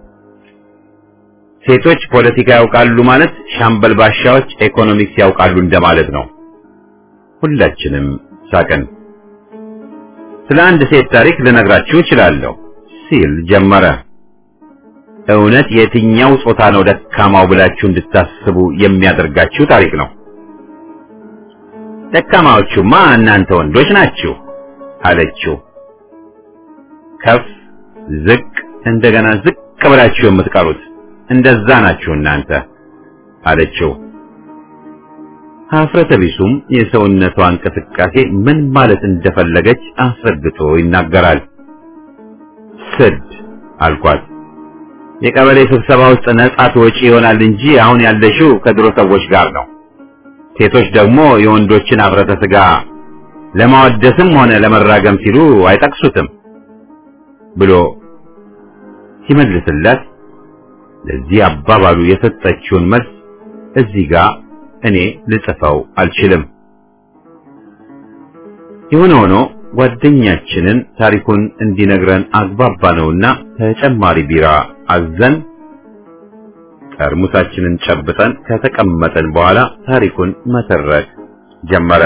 Speaker 1: ሴቶች ፖለቲካ ያውቃሉ ማለት ሻምበል ባሻዎች ኢኮኖሚክስ ያውቃሉ እንደማለት ነው። ሁላችንም ሳቅን። ስለ አንድ ሴት ታሪክ ልነግራችሁ እችላለሁ ሲል ጀመረ። እውነት የትኛው ጾታ ነው ደካማው ብላችሁ እንድታስቡ የሚያደርጋችሁ ታሪክ ነው? ደካማዎቹማ እናንተ ወንዶች ናችሁ አለችው። ከፍ ዝቅ እንደገና ዝቅ ብላችሁ የምትቀሩት እንደዛ ናችሁ እናንተ አለችው። ሀፍረተ ቢሱም የሰውነቷ እንቅስቃሴ ምን ማለት እንደፈለገች አስረግጦ ይናገራል። ስድ አልኳት። የቀበሌ ስብሰባ ውስጥ ነጻ ትወጪ ይሆናል እንጂ አሁን ያለሽው ከድሮ ሰዎች ጋር ነው። ሴቶች ደግሞ የወንዶችን ሀፍረተ ስጋ ለማወደስም ሆነ ለመራገም ሲሉ አይጠቅሱትም ብሎ ሲመልስላት ለዚህ አባባሉ የሰጠችውን መልስ እዚህ ጋር እኔ ልጽፈው አልችልም። ይሁን ሆኖ ጓደኛችንን ታሪኩን እንዲነግረን አግባባነውና ተጨማሪ ቢራ አዘን ጠርሙሳችንን ጨብጠን ከተቀመጠን በኋላ ታሪኩን መተረክ ጀመረ።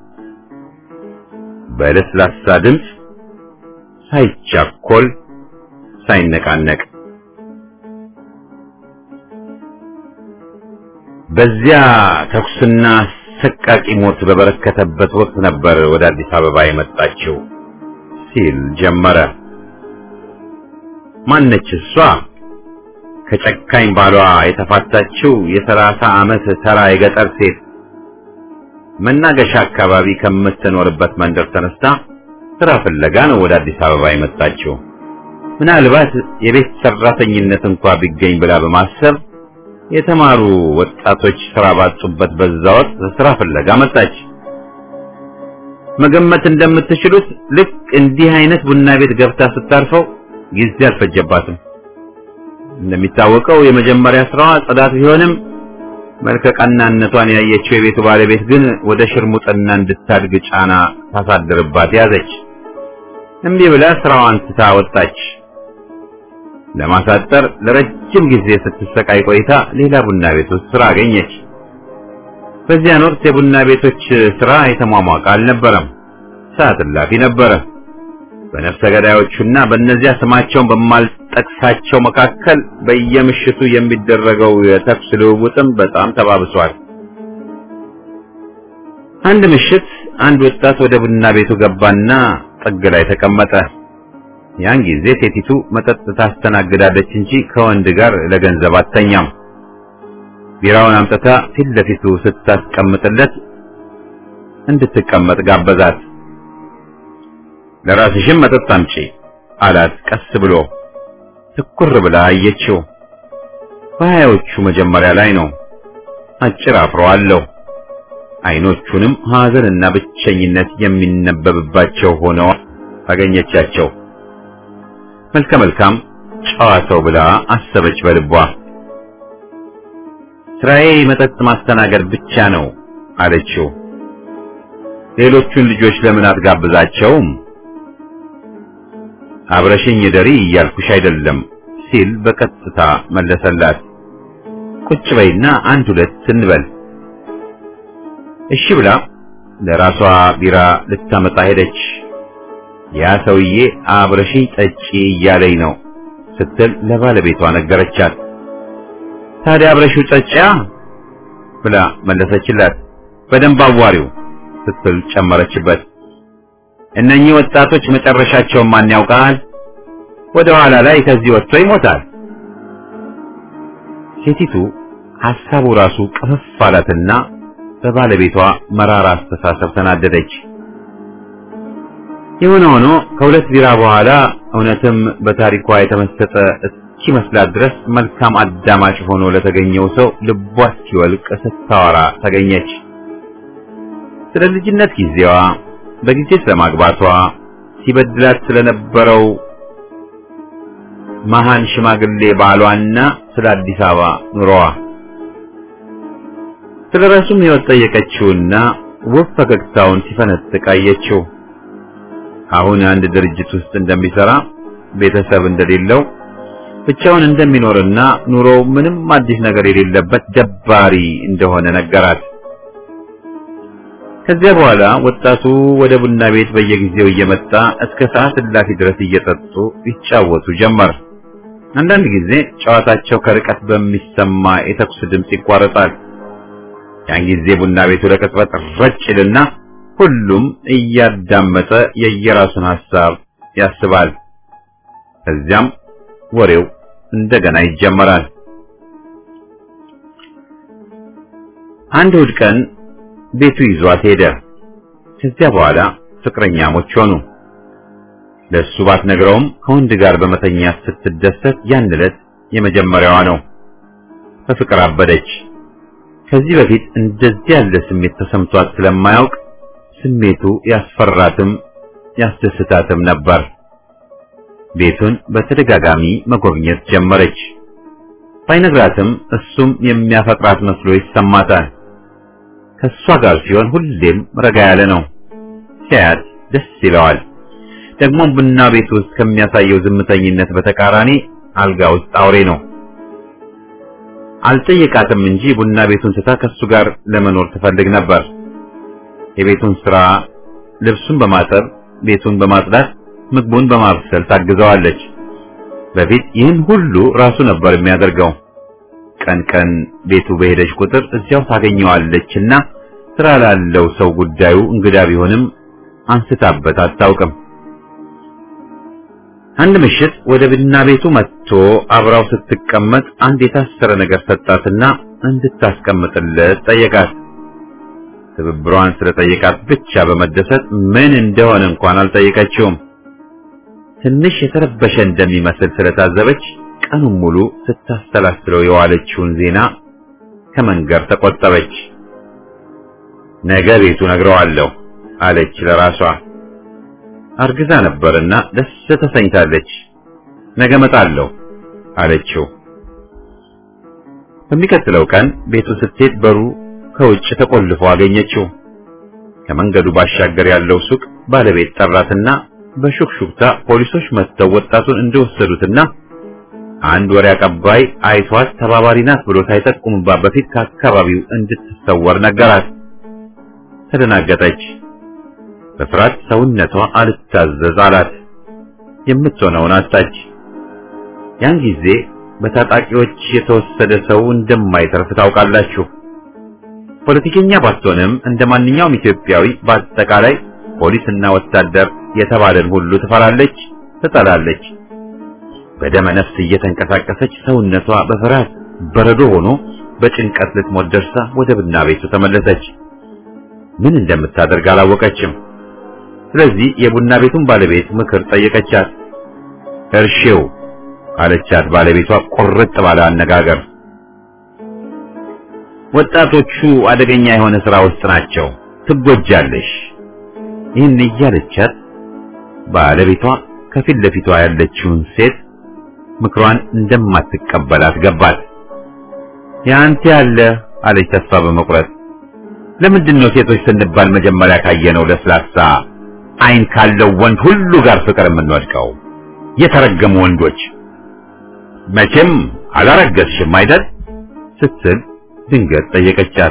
Speaker 1: በለስላሳ ድምፅ ሳይቻኮል ሳይነቃነቅ። በዚያ ተኩስና ሰቃቂ ሞት በበረከተበት ወቅት ነበር ወደ አዲስ አበባ የመጣችው ሲል ጀመረ። ማነች እሷ? ከጨካኝ ባሏ የተፋታችው የ30 ዓመት ተራ የገጠር ሴት መናገሻ አካባቢ ከምትኖርበት መንደር ተነስታ ስራ ፍለጋ ነው ወደ አዲስ አበባ የመጣችው። ምናልባት የቤት ሰራተኝነት እንኳን ቢገኝ ብላ በማሰብ የተማሩ ወጣቶች ስራ ባጡበት በዛ ወቅት ስራ ፍለጋ መጣች። መገመት እንደምትችሉት ልክ እንዲህ አይነት ቡና ቤት ገብታ ስታርፈው ጊዜ አልፈጀባትም። እንደሚታወቀው የመጀመሪያ ስራዋ ጽዳት ቢሆንም መልከቀናነቷን ያየችው የቤቱ ባለቤት ግን ወደ ሽርሙጥና እንድታድግ ጫና ታሳድርባት ያዘች። እምቢ ብላ ስራዋን ትታ ወጣች። ለማሳጠር ለረጅም ጊዜ ስትሰቃይ ቆይታ ሌላ ቡና ቤት ውስጥ ስራ አገኘች። በዚያን ወቅት የቡና ቤቶች ስራ የተሟሟቀ አልነበረም፣ ሰዓት እላፊ ነበረ። በነፍሰ ገዳዮቹና በእነዚያ ስማቸውን በማልጠቅሳቸው መካከል በየምሽቱ የሚደረገው የተኩስ ልውውጥም በጣም ተባብሷል። አንድ ምሽት አንድ ወጣት ወደ ቡና ቤቱ ገባና ጥግ ላይ ተቀመጠ። ያን ጊዜ ሴቲቱ መጠጥ ታስተናግዳለች እንጂ ከወንድ ጋር ለገንዘብ አትተኛም። ቢራውን አምጥታ ፊት ለፊቱ ስታስቀምጥለት እንድትቀመጥ ጋበዛት። ለራስሽም መጠጥ አምጪ አላት ቀስ ብሎ። ትኩር ብላ አየችው። በሀያዎቹ መጀመሪያ ላይ ነው። አጭር አፍሮ አለው። አይኖቹንም ሐዘንና ብቸኝነት የሚነበብባቸው ሆነው አገኘቻቸው። መልከ መልካም ጨዋ ሰው ብላ አሰበች በልቧ። ስራዬ መጠጥ ማስተናገድ ብቻ ነው አለችው። ሌሎቹን ልጆች ለምን አትጋብዛቸውም? አብረሽኝ ደሪ እያልኩሽ አይደለም ሲል በቀጥታ መለሰላት። ቁጭ በይና አንድ ሁለት እንበል። እሺ ብላ ለራሷ ቢራ ልታመጣ ሄደች። ያ ሰውዬ አብረሽኝ ጠጪ እያለኝ ነው ስትል ለባለቤቷ ነገረቻት። ታዲያ አብረሽው ጠጪያ ብላ መለሰችላት። በደንብ አዋሪው ስትል ጨመረችበት። እነኚህ ወጣቶች መጨረሻቸውን ማን ያውቃል? ወደ ኋላ ላይ ከዚህ ወጥቶ ይሞታል። ሴቲቱ ሐሳቡ ራሱ ቅፍፍ አላትና በባለቤቷ መራራ አስተሳሰብ ተናደደች። የሆነ ሆኖ ከሁለት ቢራ በኋላ እውነትም በታሪኳ የተመሰጠ እስኪመስላት ድረስ መልካም አዳማጭ ሆኖ ለተገኘው ሰው ልቧ ሲወልቅ ስታወራ ተገኘች። ስለ ልጅነት ጊዜዋ፣ በጊዜ ስለማግባቷ፣ ሲበድላት ስለነበረው መሃን ሽማግሌ ባሏና ስለ አዲስ አበባ ኑሮዋ፣ ስለ ራሱም ሕይወት ጠየቀችውና ውብ ፈገግታውን ሲፈነጥቅ አየችው። አሁን አንድ ድርጅት ውስጥ እንደሚሰራ፣ ቤተሰብ እንደሌለው፣ ብቻውን እንደሚኖርና ኑሮው ምንም አዲስ ነገር የሌለበት ደባሪ እንደሆነ ነገራት። ከዚያ በኋላ ወጣቱ ወደ ቡና ቤት በየጊዜው እየመጣ እስከ ሰዓት እላፊ ድረስ እየጠጡ ይጫወቱ ጀመር። አንዳንድ ጊዜ ጨዋታቸው ከርቀት በሚሰማ የተኩስ ድምፅ ይቋረጣል። ያን ጊዜ ቡና ቤቱ ለቅጽበት ረጭ ይልና ሁሉም እያዳመጠ የየራሱን ሐሳብ ያስባል። ከዚያም ወሬው እንደገና ይጀመራል። አንድ እሑድ ቀን ቤቱ ይዟት ሄደ። ከዚያ በኋላ ፍቅረኛሞች ሆኑ። ለሱ ባትነግረውም ከወንድ ጋር በመተኛት ስትደሰት ያን ዕለት የመጀመሪያዋ ነው። በፍቅር አበደች። ከዚህ በፊት እንደዚህ ያለ ስሜት ተሰምቷት ስለማያውቅ ስሜቱ ያስፈራትም ያስደስታትም ነበር። ቤቱን በተደጋጋሚ መጎብኘት ጀመረች። ባይነግራትም እሱም የሚያፈቅራት መስሎ ይሰማታል። ከሷ ጋር ሲሆን ሁሌም ረጋ ያለ ነው። ሲያያት ደስ ይለዋል። ደግሞ ቡና ቤት ውስጥ ከሚያሳየው ዝምተኝነት በተቃራኒ አልጋ ውስጥ አውሬ ነው። አልጠየቃትም እንጂ ቡና ቤቱን ትታ ከሱ ጋር ለመኖር ትፈልግ ነበር። የቤቱን ስራ፣ ልብሱን በማጠብ፣ ቤቱን በማጽዳት፣ ምግቡን በማብሰል ታግዘዋለች። በፊት ይህን ሁሉ ራሱ ነበር የሚያደርገው። ቀን ቀን ቤቱ በሄደች ቁጥር እዚያው ታገኘዋለችና ስራ ላለው ሰው ጉዳዩ እንግዳ ቢሆንም አንስታበት አታውቅም። አንድ ምሽት ወደ ቡና ቤቱ መጥቶ አብራው ስትቀመጥ አንድ የታሰረ ነገር ሰጣትና እንድታስቀምጥለት ጠየቃት። ትብብሯን ስለጠየቃት ብቻ በመደሰት ምን እንደሆነ እንኳን አልጠየቀችውም። ትንሽ የተረበሸ እንደሚመስል ስለታዘበች ቀኑን ሙሉ ስታስተላስለው የዋለችውን ዜና ከመንገር ተቆጠበች። ነገ ቤቱ ነግረዋለሁ አለች ለራሷ። አርግዛ ነበርና ደስ ተሰኝታለች። ነገ መጣለሁ አለችው። በሚቀጥለው ቀን ቤቱ ስትሄድ በሩ ከውጭ ተቆልፎ አገኘችው። ከመንገዱ ባሻገር ያለው ሱቅ ባለቤት ጠራትና በሹክሹክታ ፖሊሶች መጥተው ወጣቱን እንደወሰዱትና አንድ ወሬ አቀባይ አይቷት ተባባሪ ናት ብሎ ሳይጠቁምባት በፊት ከአካባቢው እንድትሰወር ነገራት። ተደናገጠች። በፍርሃት ሰውነቷ አልታዘዝ አላት። የምትሆነውን አጣች። ያን ጊዜ በታጣቂዎች የተወሰደ ሰው እንደማይተርፍ ታውቃላችሁ። ፖለቲከኛ ባትሆንም እንደማንኛውም ኢትዮጵያዊ በአጠቃላይ ፖሊስና ወታደር የተባለን ሁሉ ትፈራለች፣ ትጠላለች። በደመ ነፍስ እየተንቀሳቀሰች ሰውነቷ በፍርሃት በረዶ ሆኖ በጭንቀት ልትሞት ደርሳ ወደ ቡና ቤቱ ተመለሰች። ምን እንደምታደርግ አላወቀችም። ስለዚህ የቡና ቤቱን ባለቤት ምክር ጠየቀቻት። እርሺው አለቻት ባለቤቷ ቁርጥ ባለ አነጋገር። ወጣቶቹ አደገኛ የሆነ ስራ ውስጥ ናቸው፣ ትጎጃለሽ። ይህን እያለቻት ባለቤቷ ከፊት ለፊቷ ያለችውን ሴት ምክሯን እንደማትቀበላት ገባት። ያንተ ያለ አለች ተስፋ በመቁረጥ። ለምንድን ነው ሴቶች ስንባል መጀመሪያ ካየነው ለስላሳ አይን ካለው ወንድ ሁሉ ጋር ፍቅር የምንወድቀው? የተረገሙ ወንዶች። መቼም አላረገዝሽም አይደል ስትል ድንገት ጠየቀቻት።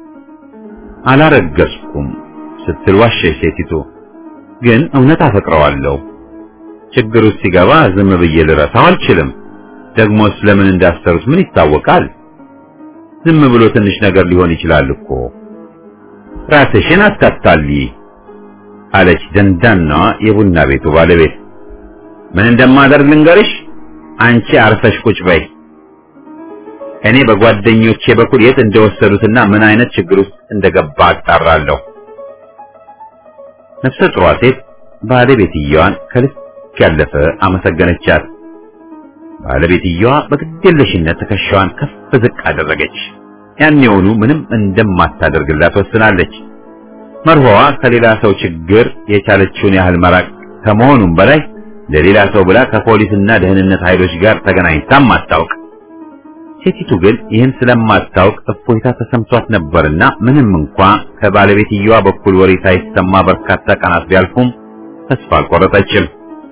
Speaker 1: አላረገዝኩም ስትል ዋሸች ሴቲቱ። ግን እውነት አፈቅረዋለሁ። ችግሩ ሲገባ ዝም ብዬ ልረሳው አልችልም። ደግሞስ ለምን እንዳሰሩት ምን ይታወቃል? ዝም ብሎ ትንሽ ነገር ሊሆን ይችላል እኮ። ራስሽን አታታልይ አለች ደንዳናዋ የቡና ቤቱ ባለቤት። ምን እንደማደርግ ልንገርሽ? አንቺ አርፈሽ ቁጭ በይ። እኔ በጓደኞቼ በኩል የት እንደወሰዱትና ምን አይነት ችግር ውስጥ እንደገባ አጣራለሁ። ነፍሰ ጡሯ ሴት ባለቤትየዋን ከልክ ያለፈ አመሰገነቻት። ባለቤትየዋ በግዴለሽነት ትከሻዋን ከፍ ዝቅ አደረገች። ያኔውኑ ምንም እንደማታደርግላት ወስናለች። መርሆዋ ከሌላ ሰው ችግር የቻለችውን ያህል መራቅ ከመሆኑም በላይ ለሌላ ሰው ብላ ከፖሊስና ደህንነት ኃይሎች ጋር ተገናኝታም አታውቅ። ሴቲቱ ግን ይህን ስለማታውቅ እፎይታ ተሰምቷት ነበርና ምንም እንኳን ከባለቤትየዋ በኩል ወሬ ሳይሰማ በርካታ ቀናት ቢያልፉም ተስፋ አልቆረጠችም።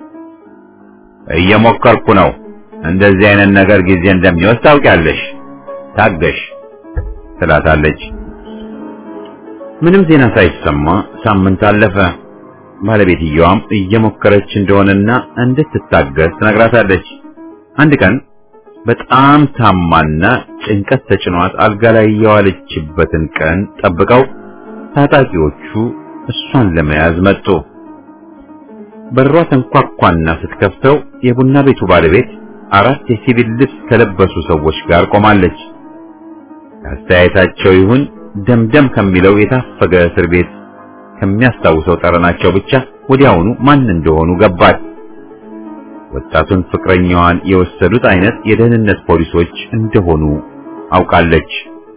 Speaker 1: እየሞከርኩ ነው። እንደዚህ አይነት ነገር ጊዜ እንደሚወስድ ታውቂያለሽ። ታገሽ ትላታለች። ምንም ዜና ሳይሰማ ሳምንት አለፈ። ባለቤትየዋም እየሞከረች እንደሆነና እንድትታገስ ትነግራታለች። አንድ ቀን በጣም ታማና ጭንቀት ተጭኗት አልጋ ላይ የዋለችበትን ቀን ጠብቀው ታጣቂዎቹ እሷን ለመያዝ መጡ። በሯ ተንኳኳና ስትከፍተው የቡና ቤቱ ባለቤት አራት የሲቪል ልብስ ከለበሱ ሰዎች ጋር ቆማለች። አስተያየታቸው ይሁን ደምደም ከሚለው የታፈገ እስር ቤት ከሚያስታውሰው ጠረናቸው ብቻ ወዲያውኑ ማን እንደሆኑ ገባት። ወጣቱን ፍቅረኛዋን የወሰዱት አይነት የደህንነት ፖሊሶች እንደሆኑ አውቃለች።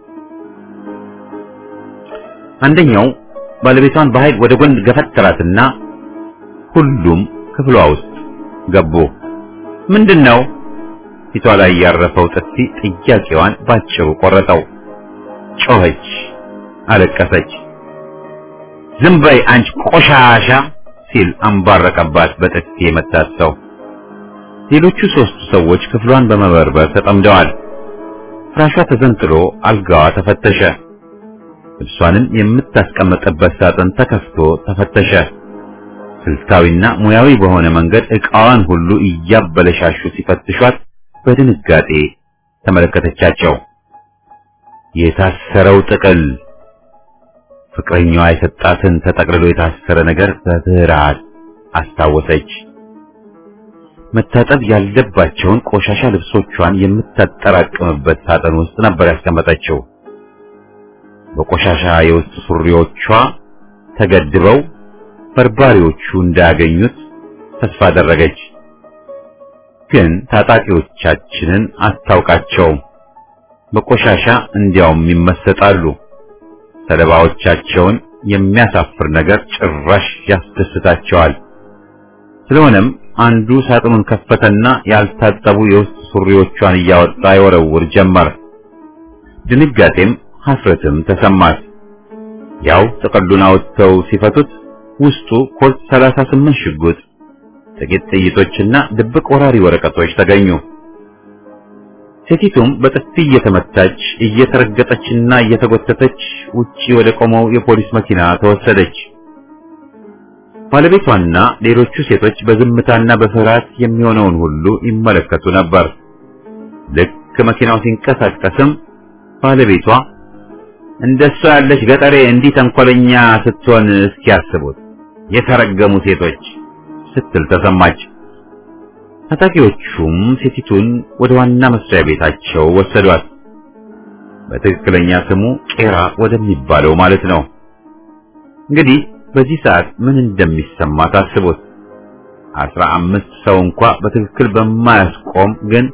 Speaker 1: አንደኛው ባለቤቷን በኃይል ወደ ጎን ገፈተራትና ሁሉም ክፍሏ ውስጥ ገቡ። ምንድነው ፊቷ ላይ ያረፈው ጥፊ ጥያቄዋን ባጭሩ ቆረጠው። ጮኸች፣ አለቀሰች። ዝም በይ አንቺ ቆሻሻ ሲል አንባረቀባት በጥፊ የመታት ሰው። ሌሎቹ 3 ሰዎች ክፍሏን በመበርበር ተጠምደዋል። ፍራሿ ተዘንጥሎ አልጋዋ ተፈተሸ። ልብሷንም የምታስቀምጥበት ሳጥን ተከፍቶ ተፈተሸ። ስልታዊና ሙያዊ በሆነ መንገድ ዕቃዋን ሁሉ እያበለሻሹ ሲፈትሿት በድንጋጤ ተመለከተቻቸው። የታሰረው ጥቅል፣ ፍቅረኛዋ የሰጣትን ተጠቅልሎ የታሰረ ነገር በፍርሃት አስታወሰች። መታጠብ ያለባቸውን ቆሻሻ ልብሶቿን የምታጠራቅምበት ሳጥን ውስጥ ነበር ያስቀመጠችው። በቆሻሻ የውስጥ ሱሪዎቿ ተገድበው በርባሪዎቹ እንዳያገኙት ተስፋ አደረገች። ግን ታጣቂዎቻችንን አታውቃቸውም። በቆሻሻ እንዲያውም ይመሰጣሉ። ሰለባዎቻቸውን የሚያሳፍር ነገር ጭራሽ ያስደስታቸዋል። ስለሆነም አንዱ ሳጥኑን ከፈተና ያልታጠቡ የውስጥ ሱሪዎቿን እያወጣ ይወረውር ጀመር። ድንጋጤም ሀፍረትም ተሰማት። ያው ጥቅሉን አውጥተው ሲፈቱት ውስጡ ኮልት 38 ሽጉጥ፣ ጥቂት ጥይቶችና ድብቅ ወራሪ ወረቀቶች ተገኙ። ሴቲቱም በጥፊ እየተመታች እየተረገጠችና እየተጎተተች ውጪ ወደ ቆመው የፖሊስ መኪና ተወሰደች። ባለቤቷና ሌሎቹ ሴቶች በዝምታና በፍርሃት የሚሆነውን ሁሉ ይመለከቱ ነበር። ልክ መኪናው ሲንቀሳቀስም ባለቤቷ እንደሷ ያለች ገጠሬ እንዲህ ተንኮለኛ ስትሆን እስኪያስቡት የተረገሙ ሴቶች ስትል ተሰማች። ታጣቂዎቹም ሴቲቱን ወደ ዋና መስሪያ ቤታቸው ወሰዷት። በትክክለኛ ስሙ ቄራ ወደሚባለው ማለት ነው። እንግዲህ በዚህ ሰዓት ምን እንደሚሰማ ታስቡት። 15 ሰው እንኳን በትክክል በማያስቆም ግን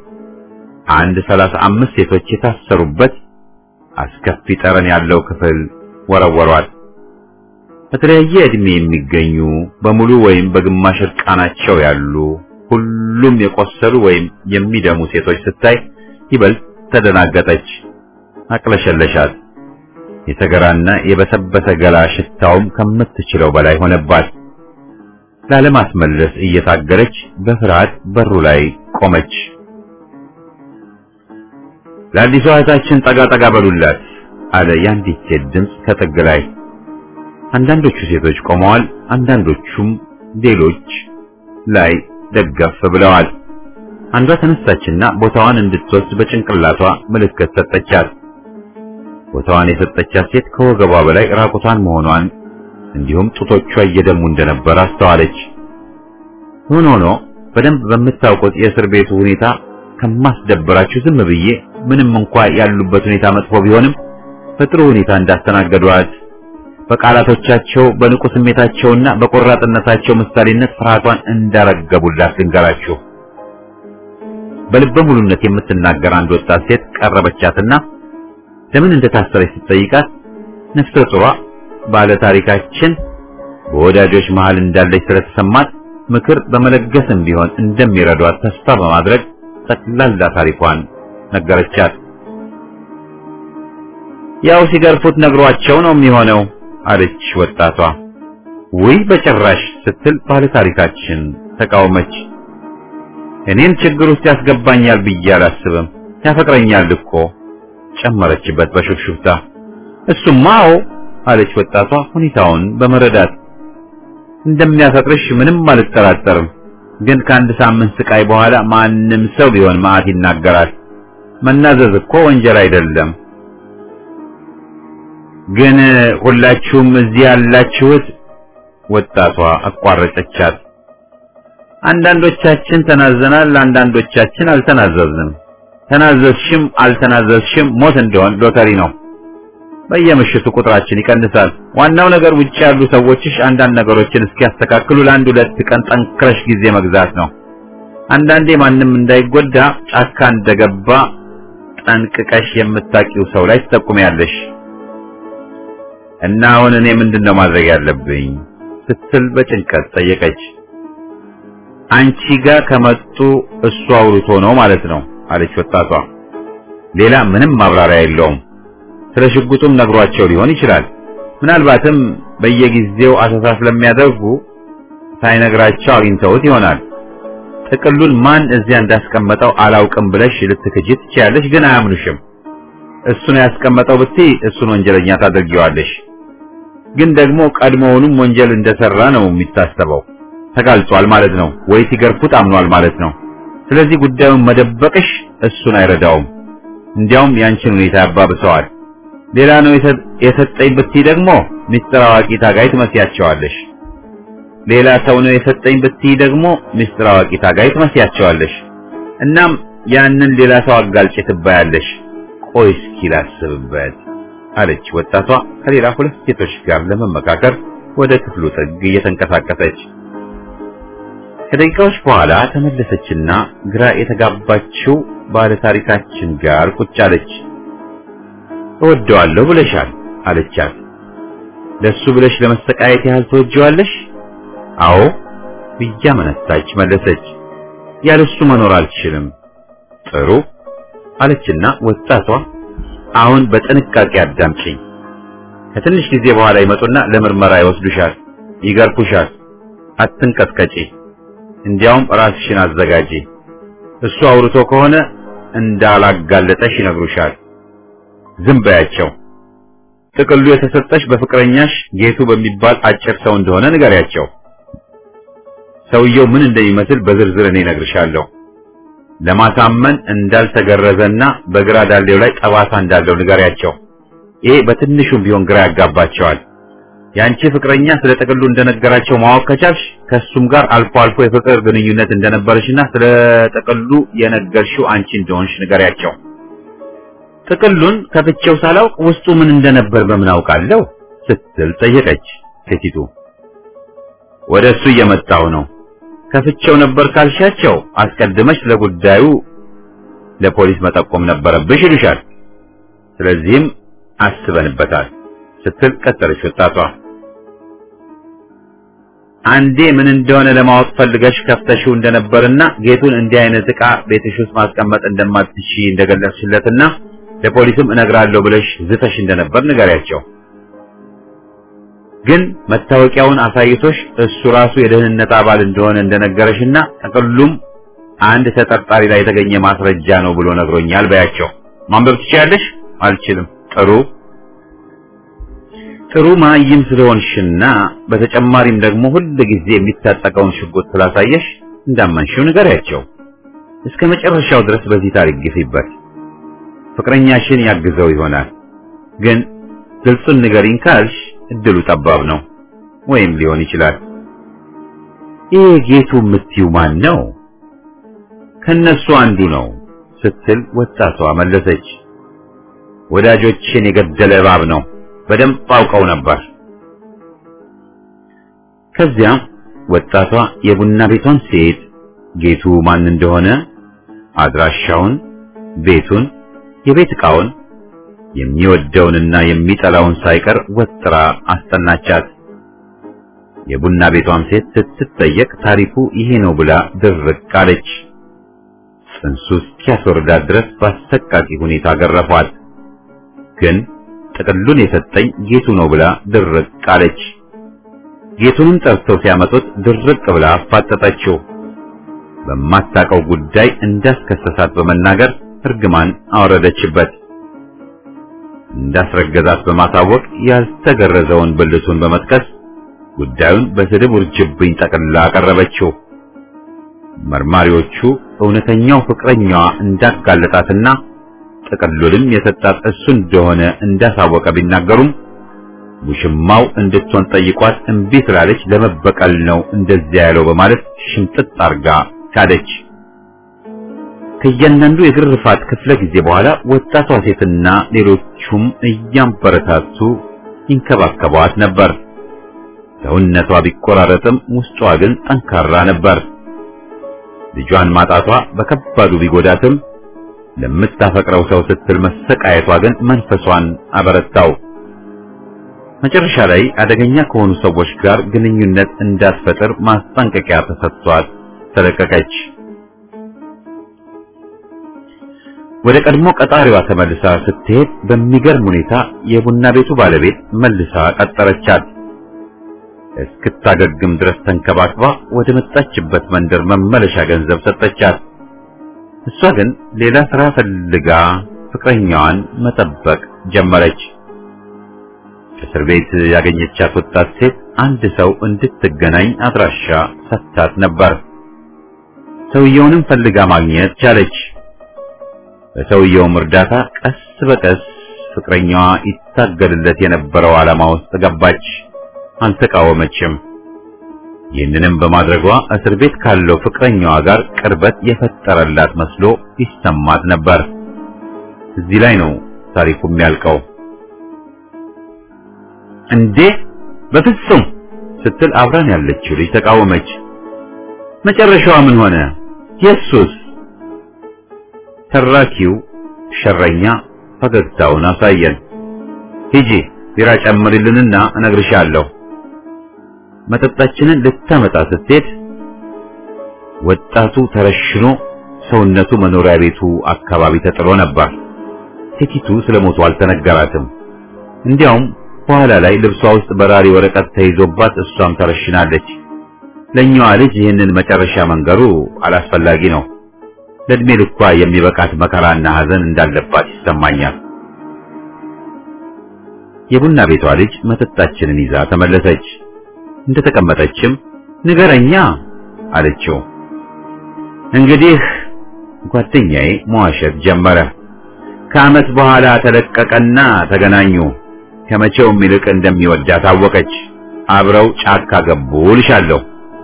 Speaker 1: 35 ሴቶች የታሰሩበት አስከፊ ጠረን ያለው ክፍል ወረወሯት። በተለያየ ዕድሜ የሚገኙ በሙሉ ወይም በግማሽ እርቃናቸው ያሉ ሁሉም የቆሰሉ ወይም የሚደሙ ሴቶች ስታይ ይበልጥ ተደናገጠች፣ አቅለሸለሻት። የተገራና የበሰበሰ ገላ ሽታውም ከምትችለው በላይ ሆነባት። ላለማስመለስ እየታገለች በፍርሃት በሩ ላይ ቆመች። ለአዲሷ እህታችን ጠጋ ጠጋ በሉላት አለ የአንዲት ሴት ድምፅ ከጥግ ላይ። አንዳንዶቹ ሴቶች ቆመዋል፣ አንዳንዶቹም ሌሎች ላይ ደገፍ ብለዋል። አንዷ ተነሳችና ቦታዋን እንድትወስድ በጭንቅላቷ ምልክት ሰጠቻት። ቦታዋን የሰጠቻት ሴት ከወገቧ በላይ ራቁቷን መሆኗን እንዲሁም ጡቶቿ እየደሙ እንደነበር አስተዋለች። ሆኖ በደንብ በምታውቁት የእስር ቤቱ ሁኔታ ከማስደብራችሁ ዝም ብዬ ምንም እንኳን ያሉበት ሁኔታ መጥፎ ቢሆንም በጥሩ ሁኔታ እንዳስተናገዷት በቃላቶቻቸው በንቁ ስሜታቸውና በቆራጥነታቸው ምሳሌነት ፍርሃቷን እንዳረገቡላት ልንገራችሁ። በልበ ሙሉነት የምትናገር አንድ ወጣት ሴት ቀረበቻትና ለምን እንደታሰረች ስትጠይቃት ነፍሰ ጡሯ ባለ ታሪካችን በወዳጆች መሃል እንዳለች ስለተሰማት ምክር በመለገስም ቢሆን እንደሚረዷት ተስፋ በማድረግ ጠቅላላ ታሪኳን ነገረቻት። ያው ሲገርፉት ነግሯቸው ነው የሚሆነው አለች ወጣቷ። ውይ በጭራሽ ስትል ባለ ታሪካችን ተቃወመች። እኔም ችግር ውስጥ ያስገባኛል ብዬ አላስብም፣ ያፈቅረኛል እኮ ጨመረችበት በሹክሹክታ። እሱማው አለች ወጣቷ ሁኔታውን በመረዳት። እንደሚያፈቅርሽ ምንም አልጠራጠርም፣ ግን ከአንድ ሳምንት ስቃይ በኋላ ማንም ሰው ቢሆን ማአት ይናገራል። መናዘዝ እኮ ወንጀል አይደለም። ግን ሁላችሁም እዚህ ያላችሁት ወጣቷ አቋረጠቻት። አንዳንዶቻችን ተናዘናል፣ አንዳንዶቻችን አልተናዘዝንም። ተናዘዝሽም አልተናዘዝሽም ሞት እንደሆን ሎተሪ ነው። በየምሽቱ ቁጥራችን ይቀንሳል። ዋናው ነገር ውጭ ያሉ ሰዎችሽ አንዳንድ ነገሮችን እስኪያስተካክሉ ለአንድ ሁለት ቀን ጠንክረሽ ጊዜ መግዛት ነው። አንዳንዴ ማንም እንዳይጎዳ ጫካ እንደገባ ጠንቅቀሽ የምታውቂው ሰው ላይ ትጠቁሚያለሽ። እና አሁን እኔ ምንድነው ማድረግ ያለብኝ ስትል በጭንቀት ጠየቀች። አንቺ ጋር ከመጡ እሱ አውርቶ ነው ማለት ነው አለች ወጣቷ። ሌላ ምንም ማብራሪያ የለውም። ስለ ሽጉጡም ነግሯቸው ሊሆን ይችላል። ምናልባትም በየጊዜው አሰሳ ስለሚያደርጉ ሳይነግራቸው አግኝተውት ይሆናል። ጥቅሉን ማን እዚያ እንዳስቀመጠው አላውቅም ብለሽ ልትክጂ ትችያለሽ፣ ግን አያምኑሽም። እሱን ያስቀመጠው ብትይ እሱን ወንጀለኛ ታደርጊዋለሽ። ግን ደግሞ ቀድሞውንም ወንጀል እንደሰራ ነው የሚታሰበው። ተጋልጧል ማለት ነው፣ ወይ ሲገርፉት አምኗል ማለት ነው። ስለዚህ ጉዳዩን መደበቅሽ እሱን አይረዳውም፣ እንዲያውም ያንቺን ሁኔታ ያባብሰዋል። ሌላ ነው የሰጠኝ ብትይ ደግሞ ሚስጥር አዋቂ ታጋይ ትመስያቸዋለሽ። ሌላ ሰው ነው የሰጠኝ ብትይ ደግሞ ሚስጥር አዋቂ ታጋይ ትመስያቸዋለሽ። እናም ያንን ሌላ ሰው አጋልጭ ትባያለሽ። ቆይ እስኪ ላስብበት አለች ወጣቷ ከሌላ ሁለት ሴቶች ጋር ለመመካከር ወደ ክፍሉ ጥግ እየተንቀሳቀሰች። ከደቂቃዎች በኋላ ተመለሰችና ግራ የተጋባችው ባለ ታሪካችን ጋር ቁጭ አለች። እወደዋለሁ ብለሻል አለቻት። ለሱ ብለሽ ለመሰቃየት ያህል ትወጂዋለሽ? አዎ ብያመነታች መለሰች። ያለሱ መኖር አልችልም። ጥሩ አለችና ወጣቷ አሁን በጥንቃቄ አዳምጪኝ። ከትንሽ ጊዜ በኋላ ይመጡና ለምርመራ ይወስዱሻል፣ ይገርፉሻል። አትንቀጥቀጪ፣ እንዲያውም ራስሽን አዘጋጂ። እሱ አውርቶ ከሆነ እንዳላጋለጠሽ ይነግሩሻል። ዝም በያቸው። ጥቅሉ የተሰጠሽ በፍቅረኛሽ ጌቱ በሚባል አጭር ሰው እንደሆነ ንገሪያቸው። ሰውየው ምን እንደሚመስል በዝርዝር እኔ እነግርሻለሁ። ለማሳመን እንዳልተገረዘና በግራ ዳሌው ላይ ጠባሳ እንዳለው ንገሪያቸው። ይሄ በትንሹም ቢሆን ግራ ያጋባቸዋል። ያንቺ ፍቅረኛ ስለ ጥቅሉ እንደነገራቸው ማወቅ ከቻልሽ ከሱም ጋር አልፎ አልፎ የፍቅር ግንኙነት እንደነበረሽና ስለ ጥቅሉ የነገርሽው አንቺ እንደሆንሽ ንገሪያቸው። ጥቅሉን ከፍቼው ሳላውቅ ውስጡ ምን እንደነበር በምን አውቃለሁ ስትል ጠየቀች ሴቲቱ። ወደሱ እየመጣው ነው። ከፍቼው ነበር ካልሻቸው አስቀድመሽ ለጉዳዩ ለፖሊስ መጠቆም ነበረብሽ ይሉሻል። ስለዚህም አስበንበታል ስትል ቀጠለች ወጣቷ። አንዴ ምን እንደሆነ ለማወቅ ፈልገሽ ከፍተሽው እንደነበርና ጌቱን እንዲህ አይነት ዕቃ ቤትሽ ውስጥ ማስቀመጥ እንደማትሺ እንደገለጽሽለትና ለፖሊስም እነግራለሁ ብለሽ ዝተሽ እንደነበር ንገሪያቸው። ግን መታወቂያውን አሳይቶሽ እሱ ራሱ የደህንነት አባል እንደሆነ እንደነገረሽና ጥቅሉም አንድ ተጠርጣሪ ላይ የተገኘ ማስረጃ ነው ብሎ ነግሮኛል በያቸው። ማንበብ ትችያለሽ? አልችልም። ጥሩ ማይም ስለሆንሽና በተጨማሪም ደግሞ ሁሉ ጊዜ የሚታጠቀውን ሽጉጥ ስላሳየሽ እንዳመንሽው ንገሪያቸው። እስከ መጨረሻው ድረስ በዚህ ታሪክ ግፊበት። ፍቅረኛሽን ያግዘው ይሆናል። ግን ግልጹን ንገሪኝ ካልሽ እድሉ ጠባብ ነው፣ ወይም ሊሆን ይችላል። ይሄ ጌቱ የምትይው ማን ነው? ከነሱ አንዱ ነው ስትል ወጣቷ መለሰች። ወዳጆችን የገደለ እባብ ነው፣ በደንብ አውቀው ነበር። ከዚያም ወጣቷ የቡና ቤቷን ሴት ጌቱ ማን እንደሆነ፣ አድራሻውን፣ ቤቱን፣ የቤት ዕቃውን፣ የሚወደውንና የሚጠላውን ሳይቀር ወጥራ አስጠናቻት። የቡና ቤቷን ሴት ስትጠየቅ ታሪኩ ይሄ ነው ብላ ድርቅ አለች። ጽንሱ እስኪያስወርዳት ድረስ በአሰቃቂ ሁኔታ ገረፏት። ግን ጥቅሉን የሰጠኝ ጌቱ ነው ብላ ድርቅ አለች። ጌቱንም ጠርተው ሲያመጡት ድርቅ ብላ አፋጠጠችው። በማታውቀው ጉዳይ እንዳስከሰሳት በመናገር እርግማን አወረደችበት። እንዳስረገዛት በማሳወቅ ያልተገረዘውን ብልቱን በመጥቀስ ጉዳዩን በስድብ ውርጅብኝ ጠቅልላ አቀረበችው። መርማሪዎቹ እውነተኛው ፍቅረኛዋ እንዳጋለጣትና ጥቅሉንም የሰጣት እሱ እንደሆነ እንዳሳወቀ ቢናገሩም ሙሽማው እንድትሆን ጠይቋት እምቢ ስላለች ለመበቀል ነው እንደዚያ ያለው በማለት ሽምጥጥ አርጋ ካደች። ከእያንዳንዱ የግርፋት ክፍለ ጊዜ በኋላ ወጣቷ ሴትና ሌሎቹም እያንበረታቱ ይንከባከቧት ነበር። ሰውነቷ ቢቆራረጥም ውስጧ ግን ጠንካራ ነበር። ልጇን ማጣቷ በከባዱ ቢጎዳትም ለምታፈቅረው ሰው ስትል መሰቃየቷ ግን መንፈሷን አበረታው። መጨረሻ ላይ አደገኛ ከሆኑ ሰዎች ጋር ግንኙነት እንዳትፈጥር ማስጠንቀቂያ ተሰጥቷት ተለቀቀች። ወደ ቀድሞ ቀጣሪዋ ተመልሳ ስትሄድ በሚገርም ሁኔታ የቡና ቤቱ ባለቤት መልሳ ቀጠረቻት። እስክታገግም ድረስ ተንከባክባ ወደ መጣችበት መንደር መመለሻ ገንዘብ ሰጠቻት። እሷ ግን ሌላ ስራ ፈልጋ ፍቅረኛዋን መጠበቅ ጀመረች። እስር ቤት ያገኘቻት ወጣት ሴት አንድ ሰው እንድትገናኝ አድራሻ ሰጥታት ነበር። ሰውየውንም ፈልጋ ማግኘት ቻለች። በሰውየውም እርዳታ ቀስ በቀስ ፍቅረኛዋ ይታገልለት የነበረው ዓላማ ውስጥ ገባች። አልተቃወመችም። ይህንንም በማድረጓ እስር ቤት ካለው ፍቅረኛዋ ጋር ቅርበት የፈጠረላት መስሎ ይሰማት ነበር። እዚህ ላይ ነው ታሪኩ የሚያልቀው። እንዴ በፍጹም ስትል አብራን ያለችው ልጅ ተቃወመች። መጨረሻዋ ምን ሆነ? ኢየሱስ! ተራኪው ሸረኛ ፈገግታውን አሳየን። ሂጂ ቢራ ጨምሪልንና እነግርሻለሁ። መጠጣችንን ልታመጣ ስትሄድ ወጣቱ ተረሽኖ ሰውነቱ መኖሪያ ቤቱ አካባቢ ተጥሎ ነበር። ሴቲቱ ስለሞቱ አልተነገራትም። እንዲያውም በኋላ ላይ ልብሷ ውስጥ በራሪ ወረቀት ተይዞባት እሷም ተረሽናለች። ለኛዋ ልጅ ይህንን መጨረሻ መንገሩ አላስፈላጊ ነው። ለእድሜ ልኳ የሚበቃት መከራና ሐዘን እንዳለባት ይሰማኛል። የቡና ቤቷ ልጅ መጠጣችንን ይዛ ተመለሰች። እንደተቀመጠችም ንገረኛ አለችው። እንግዲህ ጓደኛዬ መዋሸት ጀመረ። ከዓመት በኋላ ተለቀቀና ተገናኙ። ከመቼውም ይልቅ እንደሚወዳት አወቀች። አብረው ጫካ ገቡ ልሻለሁ።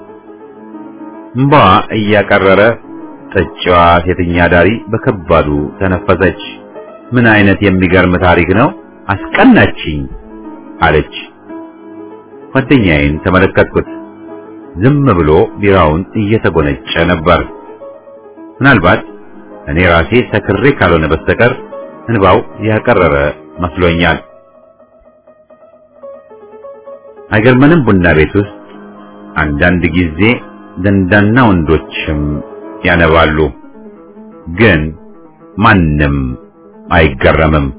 Speaker 1: እምባዋ እያቀረረ ጠጫዋ ሴተኛ ዳሪ በከባዱ ተነፈሰች። ምን አይነት የሚገርም ታሪክ ነው! አስቀናችኝ አለች። ጓደኛዬን ተመለከትኩት። ዝም ብሎ ቢራውን እየተጎነጨ ነበር። ምናልባት እኔ ራሴ ሰክሬ ካልሆነ በስተቀር እንባው ያቀረረ መስሎኛል። አይገርምንም? ቡና ቤት ውስጥ አንዳንድ ጊዜ ደንዳና ወንዶችም ያነባሉ፣ ግን ማንም አይገረምም።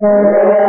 Speaker 3: Thank you.